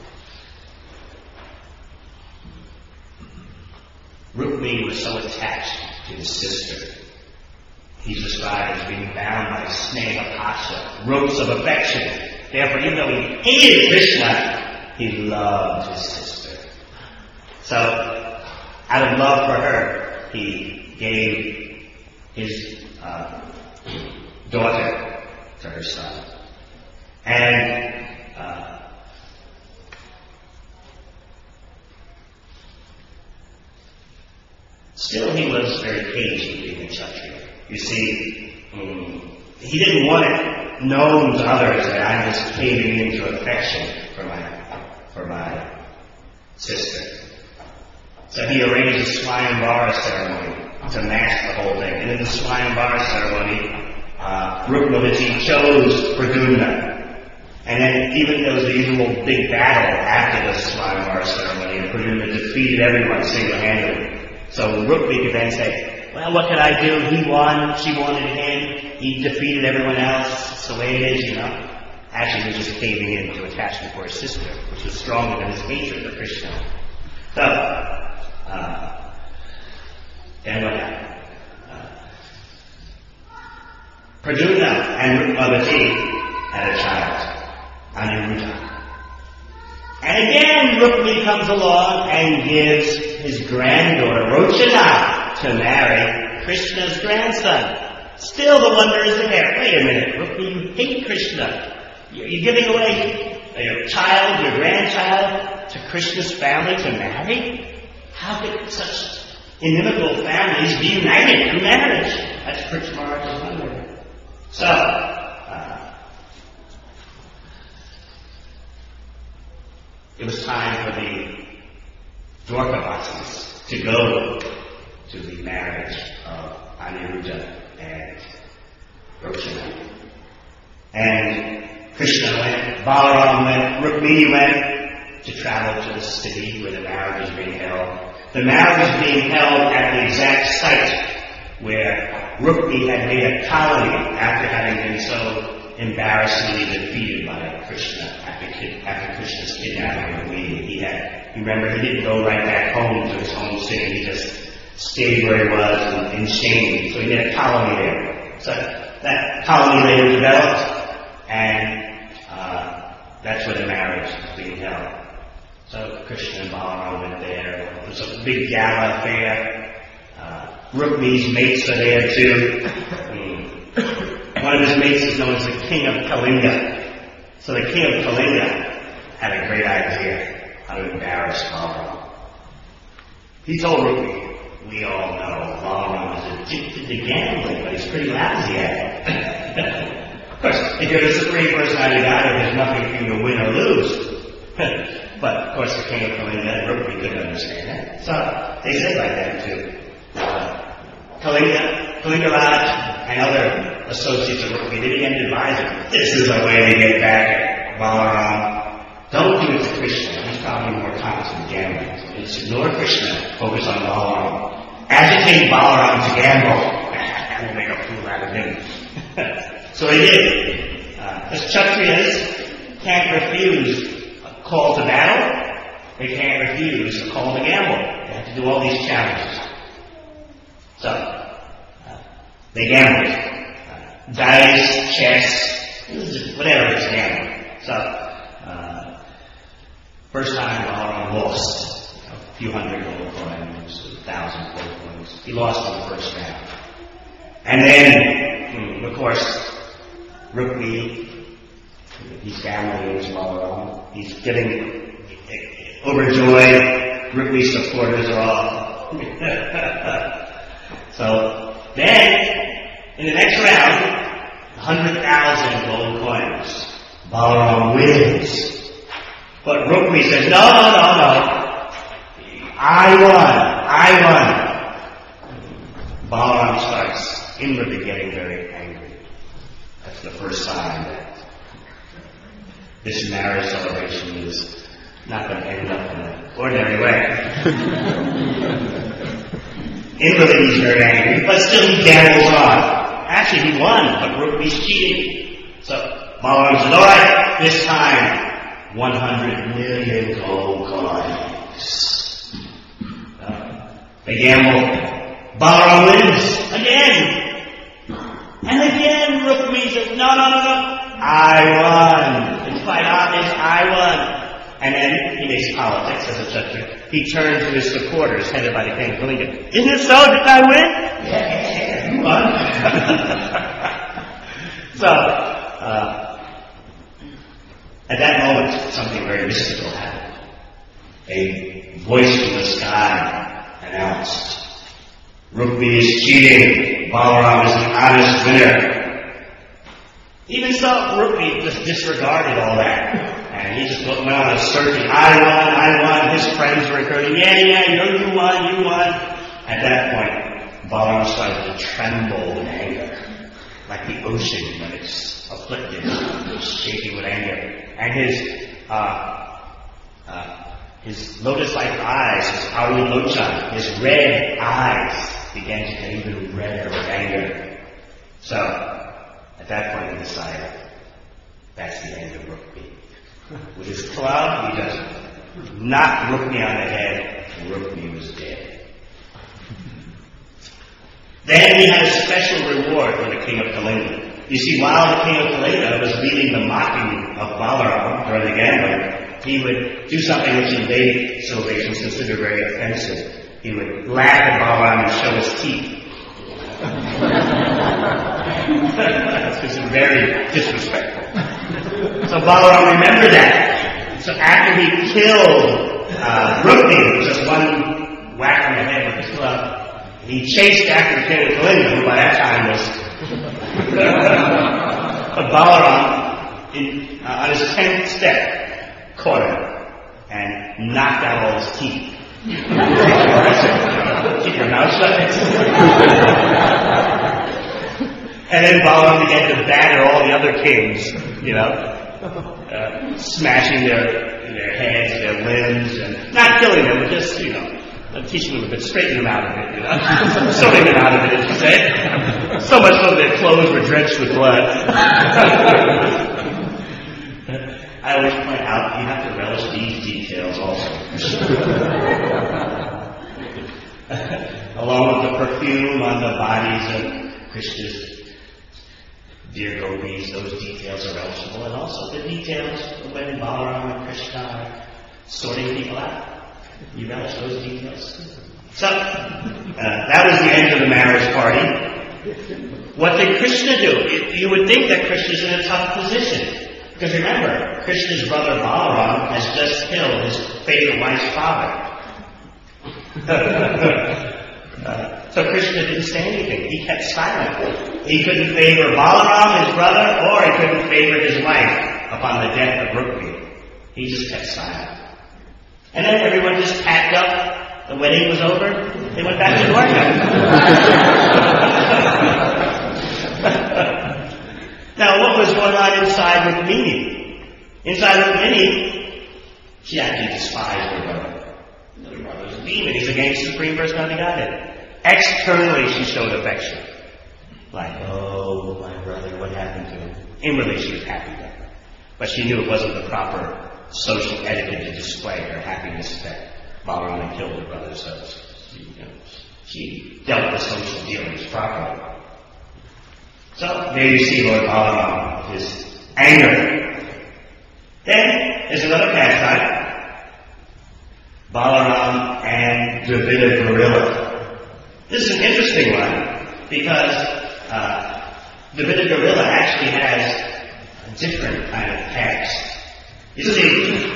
Rukmini was so attached to his sister. He's described as being bound by sneha pasha, ropes of affection. Therefore, even though he hated Krishna, he loved his sister. So, out of love for her, he gave his uh, daughter to her son. And uh, still he was very cagey being a Kshatriya. You see, um, he didn't want it known to others that I'm just caving into affection for my for my sister. So he arranged a Swayamvara ceremony to mask the whole thing. And in the Swayamvara ceremony, uh, Rukmavati chose Pradyumna. And then even there was the usual big battle after the Swayamvara ceremony, and Pradyumna defeated everyone single-handedly. So Rukmini could then say, well, what could I do? He won, she wanted him, he defeated everyone else. It's the way it is, you know. Actually, he was just caving in to attachment for his sister, which was stronger than his hatred for Krishna. So, uh, then what happened? Uh, Pradyumna and Rukmavati had a child, Aniruddha. And again, Rukmini comes along and gives his granddaughter, Rochana, to marry Krishna's grandson. Still the wonder is there. Wait a minute, Rukmini, you hate Krishna. You're giving away your child, your grandchild, to Krishna's family to marry? How could such inimical families be united through marriage? That's Parikshit Maharaj's wonder. So, uh, it was time for the Dwarkavasis to go to the marriage of Aniruddha and Rochana. And Krishna went, Balaram went, Rukmini went to travel to the city where the marriage was being held. The marriage was being held at the exact site where Rukmini had made a colony after having been so embarrassingly defeated by Krishna after, after Krishna's kidnapping of Rukmini. He had, you remember, he didn't go right back home to his home city. He just stayed where he was in, in shame. So he made a colony there. So that colony later developed, and uh, that's where the marriage was being held. So Krishna and Balaram went there. It was a big gala affair. Uh, Rukmini's mates are there too. Mm. One of his mates is known as the King of Kalinga. So the King of Kalinga had a great idea how to embarrass Balaram. He told Rukmini, we all know Balaram is addicted to gambling, but he's pretty lousy at it. Of course, if you're the Supreme Personality of Godhead, there's nothing for you to win or lose. But, of course, the King of Kalinga and Rukmini couldn't understand that. So, they said like that to uh, Kalinga, Kalinga Raj, and other associates of Rukmini. They began to advise him, this is a way to get back at Balaram. Don't do it to Krishna. He's probably more competent in gambling. Just ignore Krishna. Focus on Balaram. Agitate Balaram to gamble. And we'll make a fool out of him. So they did. Uh, as Kshatriyas can't refuse a call to battle, they can't refuse a call to gamble. They have to do all these challenges. So, uh, they gambled. Uh, dice, chess, whatever it is, gambling. So, uh, first time Balaram lost. You know, a few hundred gold coins, a thousand gold coins. He lost in the first round. And then, hmm, of course, Rukmini He's gambling against Balaram. He's getting overjoyed. Rukmi's supporters are all. So then, in the next round, one hundred thousand gold coins. Balaram wins. But Rukmi says, no, no, no, no. I won. I won. Balaram starts inwardly getting very angry. That's the first sign that this marriage celebration is not going to end up in an ordinary way. Inwardly he's very angry, but still he gambles on. Actually he won, but Rukmi's cheating. So Balaram says, all right, this time, one hundred million gold coins. Uh, they gamble. Balaram wins again. And again Rukmi says, no, no, no, no. I won. It's quite obvious I won. And then he makes politics as a Kshatriya. He turns to his supporters, headed by the king of Kalinga. Isn't it so? Did I win? Yeah, you won. So, uh, at that moment, something very mystical happened. A voice from the sky announced, Rukmi is cheating. Balaram is the honest winner. Even so, Rukmi just disregarded all that. And he just went on a searching, I won, I won. His friends were encouraging, yeah, yeah, you, you won, you won. At that point, Balaram started to tremble with anger, like the ocean when it's afflicted, it's shaking with anger. And his, uh, uh, his lotus-like eyes, his Arulochan, his red eyes began to get even redder with anger. So, at that point he decided, that's the end of Rukmi. With his club, he just knocked Rukmi on the head, and Rukmi was dead. Then he had a special reward for the king of Kalinga. You see, while the king of Kalinga was leading the mocking of Balaram during the gambling, he would do something which in Vedic civilizations considered very offensive. He would laugh at Balaram and show his teeth. That's considered very disrespectful. So Balaram remembered that. So after he killed uh, Rukmi, just one whack on the head with his club, he chased after the king of Kalinga, who by that time was. But Balaram, in, uh, on his tenth step, caught him and knocked out all his teeth. Keep your mouth shut. And then Balaram began to batter all the other kings, you know, uh, smashing their their heads, their limbs, and not killing them, but just, you know, teaching them a bit, straightening them out of it, you know, sorting them out of it, as you say. So much so their clothes were drenched with blood. I always point out, you have to relish these details also. Along with the perfume on the bodies of Krishna's dear gopis, those details are relishable, and also the details of when Balaram and Krishna are sorting people out. You relish those details. So, uh, that was the end of the marriage party. What did Krishna do? You would think that Krishna's in a tough position. Because remember, Krishna's brother Balaram has just killed his favorite wife's father. uh, so Krishna didn't say anything. He kept silent. He couldn't favor Balaram, his brother, or he couldn't favor his wife upon the death of Rukmi. He just kept silent. And then everyone just packed up. The wedding was over. They went back to Dwarka. Now, what was going on inside Rukmini? Inside Rukmini, she actually despised her brother. Her brother's a demon. He's against the Supreme Personality of Godhead. Externally, she showed affection. Like, oh, my brother, what happened to him? Inwardly, she was happy with him. But she knew it wasn't the proper social etiquette to display her happiness that Balaram had killed her brother. So she, you know, she dealt with social dealings properly. So, there you see Lord Balaram, his anger. Then, there's another pastime. Balaram and Dravida Gorilla. This is an interesting one, because uh, Dravida Gorilla actually has different kind of text. You see,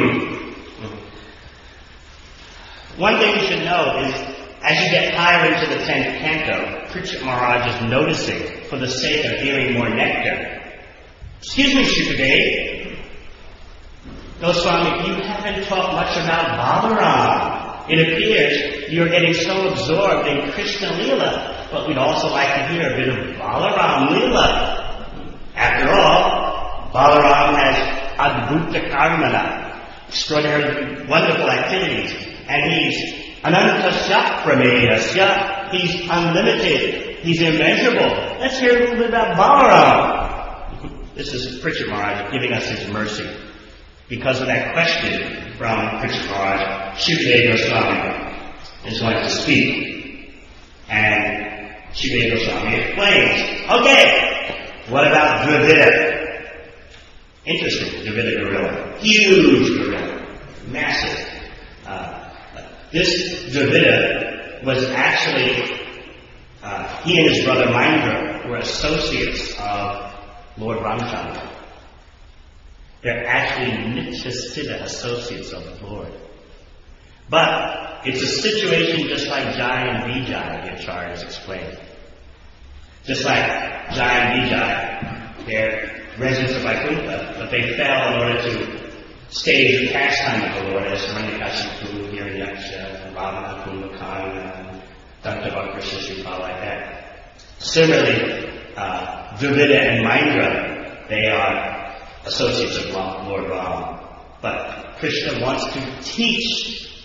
one thing you should know is, as you get higher into the tenth canto, Pritchett Maharaj is noticing, for the sake of hearing more nectar, excuse me, Shukadeva, Goswami, you haven't talked much about Balaram. It appears you're getting so absorbed in Krishna Leela, but we'd also like to hear a bit of Balaram Leela. After all, Balaram has Adbhuta Karmana, extraordinary, wonderful activities, and he's Anantasya Prameyasya, he's unlimited, he's immeasurable. Let's hear a little bit about Balaram. This is Pritchett Maharaj giving us his mercy. Because of that question from Pritchett Maharaj, Shukadeva Goswami is going to speak. And Shukadeva Goswami explains, okay, what about Dravida? Interesting, Dravida gorilla. Huge gorilla. Massive. Uh, this Dravida was actually, uh, he and his brother Mindra were associates of Lord Ramchandra. They're actually Nityasiddha associates of the Lord. But it's a situation just like Jai and Vijay, the Acharya has explained. Just like Jai and Vijay, they're residents of Vaikuntha, but they fell in order to stage the pastime of the Lord as Hiranyakashipu, Hiranyaksha, Ravana, Kumbhakarna, Dantavakra, Shishupala, like that. Similarly, uh, Dravida and Mindra, they are associates of Lord Ram. But Krishna wants to teach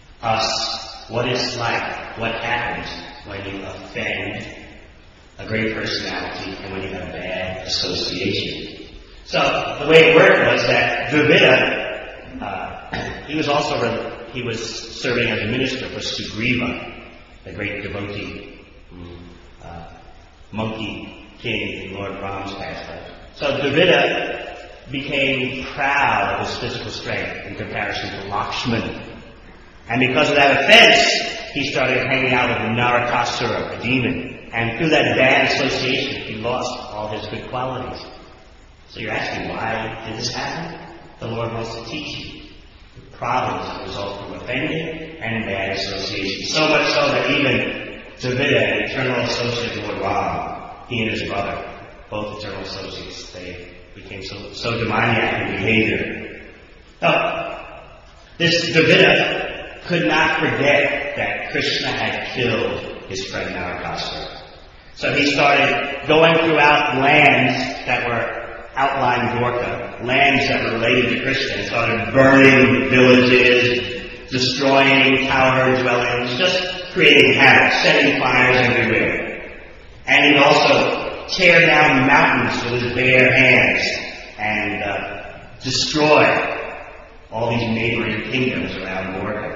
us what it's like, what happens when you offend a great personality and when you have bad association. So the way it worked was that Dravida, uh, he was also re- he was serving as a minister for Sugriva, the great devotee, uh, monkey king in Lord Ram's pastime. So Dravida became proud of his physical strength in comparison to Lakshman. And because of that offense, he started hanging out with Narakasura, a demon. And through that bad association, he lost all his good qualities. So you're asking, why did this happen? The Lord wants to teach you the problems that result from offending and bad association. So much so that even Dravida, an eternal associate of Lord Ram, he and his brother, both eternal associates, they became so, so demoniac in behavior. Now, this Dravida could not forget that Krishna had killed his friend Narakasura. So he started going throughout lands that were outlying Dwarka, lands that were related to Krishna, and started burning villages, destroying tower dwellings, just creating havoc, setting fires everywhere. And he'd also tear down mountains with his bare hands and uh, destroy all these neighboring kingdoms around Dwarka.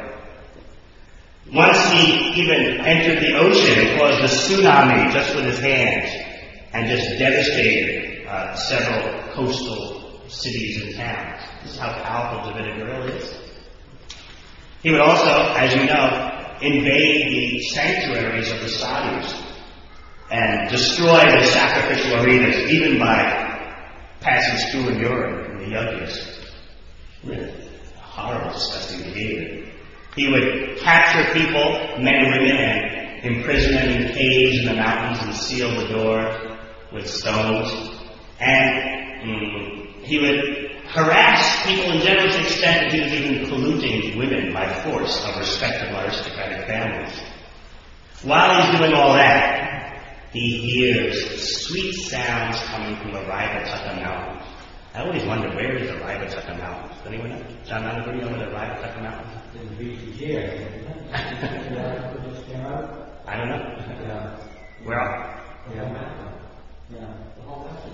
Once he even entered the ocean and caused a tsunami just with his hands and just devastated uh, several coastal cities and towns. This is how powerful Dravida gorilla is. He would also, as you know, invade the sanctuaries of the sadhus and destroy the sacrificial arenas, even by passing stool and urine in the yajnas. Really horrible, disgusting behavior. He would capture people, men and women, and imprison them in caves in the mountains and seal the door with stones. And mm, he would harass people in general to the extent that he was even polluting women by force of respectable aristocratic families. While he's doing all that, he hears sweet sounds coming from the Raivataka Mountains. I always wonder, where is the Raivataka Mountains? Does anyone know? John Nanda, do you know where the Raivataka Mountains is? In the beach here. I don't know. Yeah. Where are Yeah. Yeah. The whole country.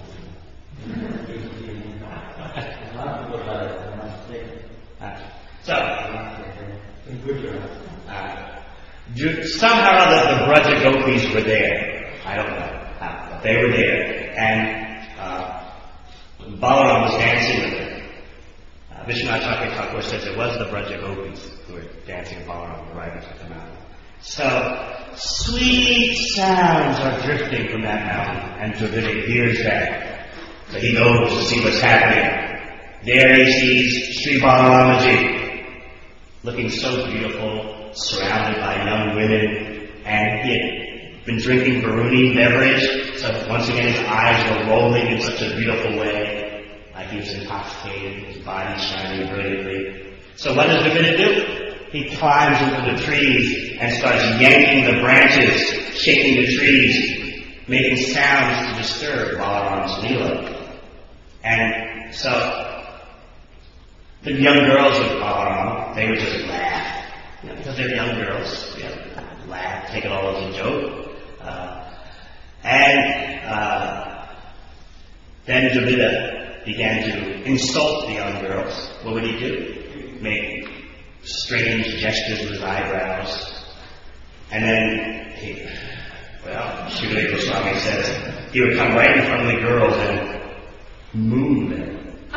A lot of people about it. I'm not mistaken. uh, So, In Gujarat. uh, do, somehow or other the Braja Gopis were there. I don't know how, but they were there. And uh, Balaram was dancing with them. Uh, Vishwanath Chakravarti Thakur says it was the Braja Gopis who were dancing with Balaram the right at the mountain. So, sweet sounds are drifting from that mountain, and Dravida hears that. So he goes to see what's happening. There he sees Sri Balaramaji, looking so beautiful, surrounded by young women, and he had been drinking Varuni beverage, so once again his eyes were rolling in such a beautiful way, like he was intoxicated, his body shining brilliantly. So what does Dravida do? He climbs into the trees and starts yanking the branches, shaking the trees, making sounds to disturb Balaram's Leela. And so the young girls of Balaram, they would just laugh, you know, because they're young girls, you know, laugh, take it all as a joke. Uh, and uh, then Dravida began to insult the young girls. What would he do? Make strange gestures with his eyebrows. And then he, well, Shukadeva Goswami says he would come right in front of the girls and moo them.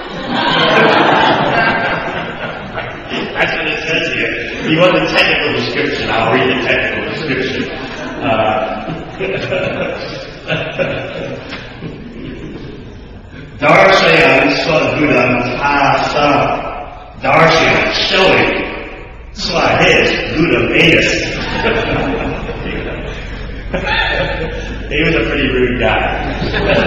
That's what it says here. You want the technical description? I'll read the technical description. Uh, Darshayan Swadgudam Tasa. Darshan, showing. Swadhis, Gudam Vedas. He was a pretty rude guy.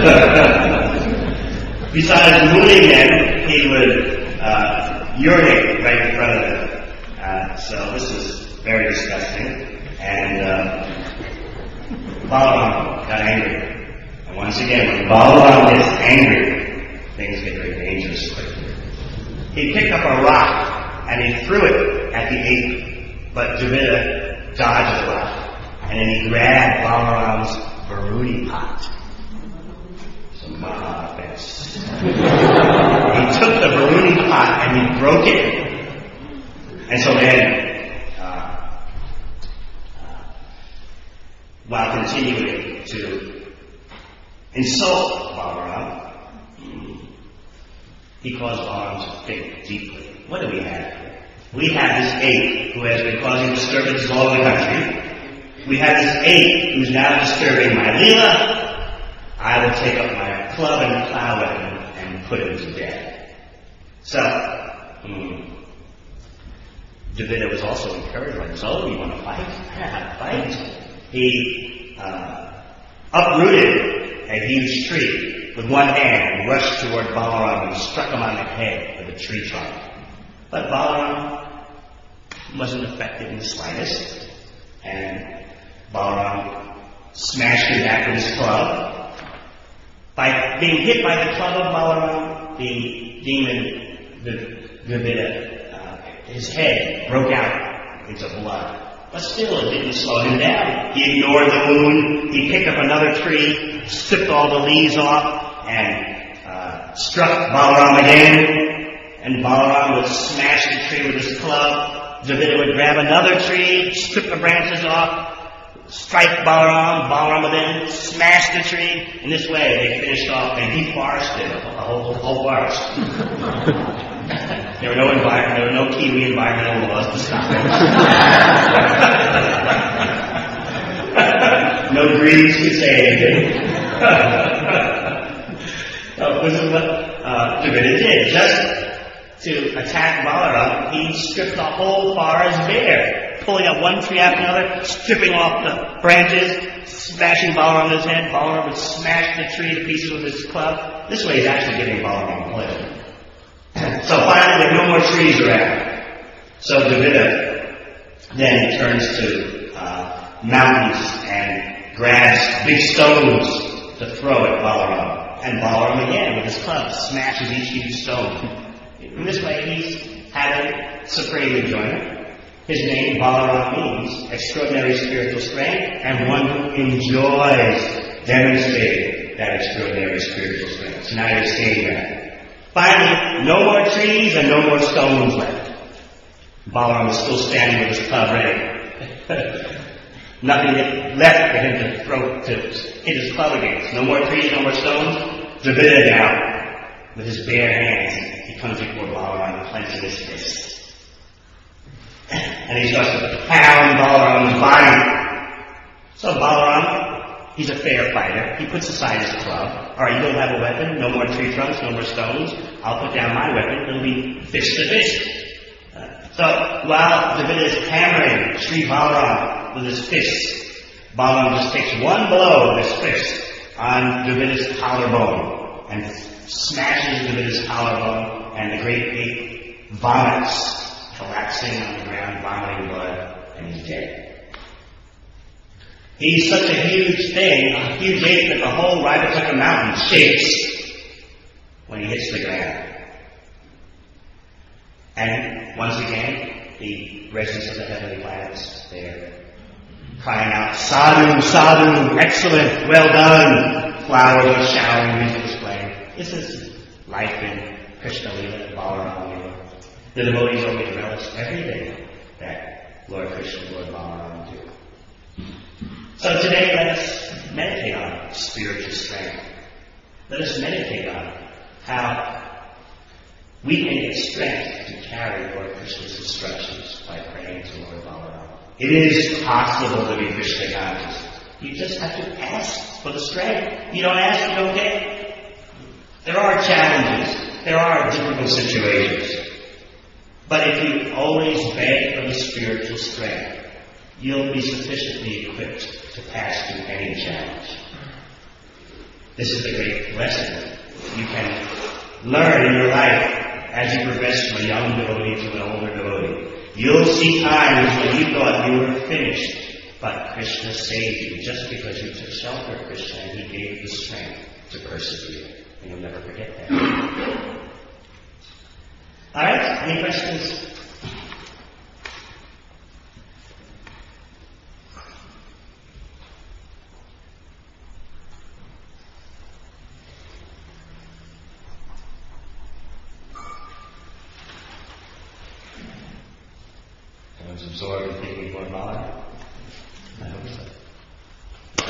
Besides mooing them, he would uh, urinate right in front of them. Uh, so this was very disgusting. And uh, Balaram got angry. And once again, when Balaram gets angry, things get very dangerous quickly. He picked up a rock and he threw it at the ape, but Dravida dodged the rock. And then he grabbed Balaram's Varuni pot. Some Maha offense. He took the Varuni pot and he broke it. And so then, uh, uh, while continuing to insult Balaram, he caused Balaram to think deeply. What do we have here? We have this ape who has been causing disturbances all over the country. We have this ape who's now disturbing my Leela. I will take up my club and plow weapon and put him to death. So, hmm, Dravida was also encouraged, like, so you want to fight? Yeah, fight. He uh, uprooted a huge tree with one hand and rushed toward Balaram and struck him on the head with a tree trunk. But Balaram wasn't affected in the slightest, and Balaram smashed him back with his club. By being hit by the club of Balaram, the demon, the Dravida, uh, his head broke out into blood. But still, it didn't slow him down. He ignored the wound. He picked up another tree, stripped all the leaves off, and uh, struck Balaram again. And Balaram would smash the tree with his club. Dravida would grab another tree, strip the branches off, strike Balaram. Balaram would then smash the tree. In this way, they finished off and deforested a whole, whole forest. There were no envi- there were no Kiwi environmental laws to stop it. No Greeks could say anything. So this is what uh, Dravida did. Just to attack Balaram, he stripped the whole forest bare, pulling up one tree after another, stripping off the branches, smashing Balaram on his head. Balaram would smash the tree to pieces with his club. This way he's actually giving Balaram pleasure. So finally there are no more trees around. So Dravida then turns to uh, mountains and grabs big stones to throw at Balaram. And Balaram again with his club smashes each huge stone. In this way, he's having supreme enjoyment. His name, Balaram, means extraordinary spiritual strength, and one who enjoys demonstrating that extraordinary spiritual strength. So now you're seeing that. Finally, no more trees and no more stones left. Balaram is still standing with his club ready. Nothing left for him to throw, to hit his club against. No more trees, no more stones. Dravida now, with his bare hands, he comes before Balaram and clenches his fist. And he starts to pound Balaram's body. So Balaram He's a fair fighter. He puts aside his club. All right, you don't have a weapon, no more tree trunks, no more stones. I'll put down my weapon. It'll be fist to fist. Uh, so while Dravida is hammering Sri Balaram with his fists, Balaram just takes one blow with his fist on Dravida's collarbone and smashes Dravida's collarbone, and the great ape vomits, collapsing on the ground, vomiting blood, and he's dead. He's such a huge thing, a huge ape, that the whole Raivatuka mountain shakes when he hits the ground. And once again, the residents of the heavenly planets, they're crying out, "Sadhu, sadhu, excellent, well done." Flowers are showering, music is playing. This is life in Krishna Lila, Balaram Lila. The devotees always relish every day that Lord Krishna, Lord Balaram do. So today, let us meditate on spiritual strength. Let us meditate on how we can get strength to carry Lord Krishna's instructions by praying to Lord Balaram. It is possible to be Krishna conscious. You just have to ask for the strength. You don't ask, you don't get. There are challenges. There are difficult situations. But if you always beg for the spiritual strength, you'll be sufficiently equipped to pass through any challenge. This is the great lesson you can learn in your life as you progress from a young devotee to an older devotee. You'll see times when you thought you were finished, but Krishna saved you just because you took shelter of Krishna and He gave you the strength to persevere. And you'll never forget that. All right, any questions? Absorbed in thinking Lord Balaram? I hope so.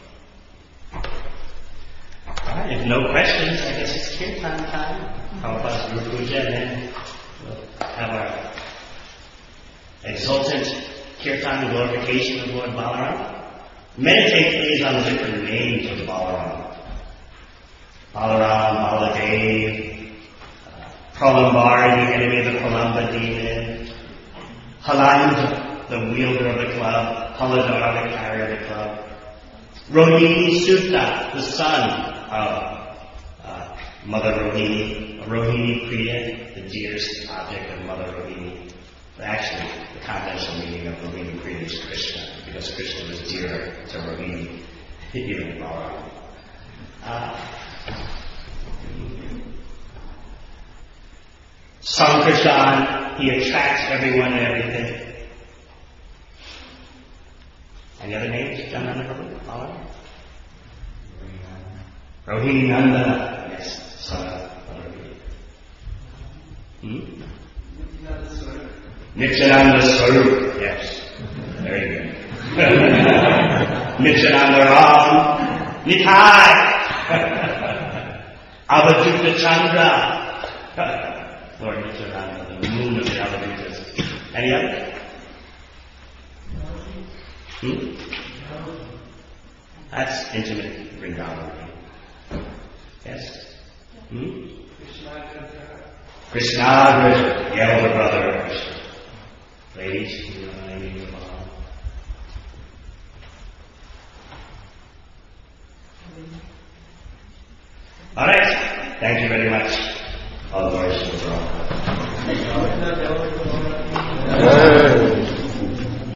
Alright, if no questions, I guess it's kirtan time. Prabhupada's Guru Puja, and then we'll have our exultant kirtan glorification of Lord Balaram. Meditate please on the different names of Balaram. Balaram, Baladev, uh, Pralambari, the enemy of the Pralamba demon, Haland, the wielder of the club, Haladar, the carrier of the club, Rohini Sutta, the son of uh, Mother Rohini, Rohini Priya, the dearest object of Mother Rohini. But actually, the conventional meaning of Rohini Priya is Krishna, because Krishna was dearer to Rohini, even Balaram. Uh, Sankirtan, he attracts everyone and everything. Any other names? John Nanda? Rohini Nanda. Yes, son of Rohini. Hmm? Nityananda Swarup. Yes. Very good. Nityananda Ram. Nitai. Avadutta Chandra. Lord Nityananda, the moon of the Avadutas. Any other? Hmm? That's intimate Vrindavan. Yes? Hmm? Krishna, the elder brother of Krishna. Ladies, you know the name of the mom. All right. Thank you very much. All the glory to the Lord.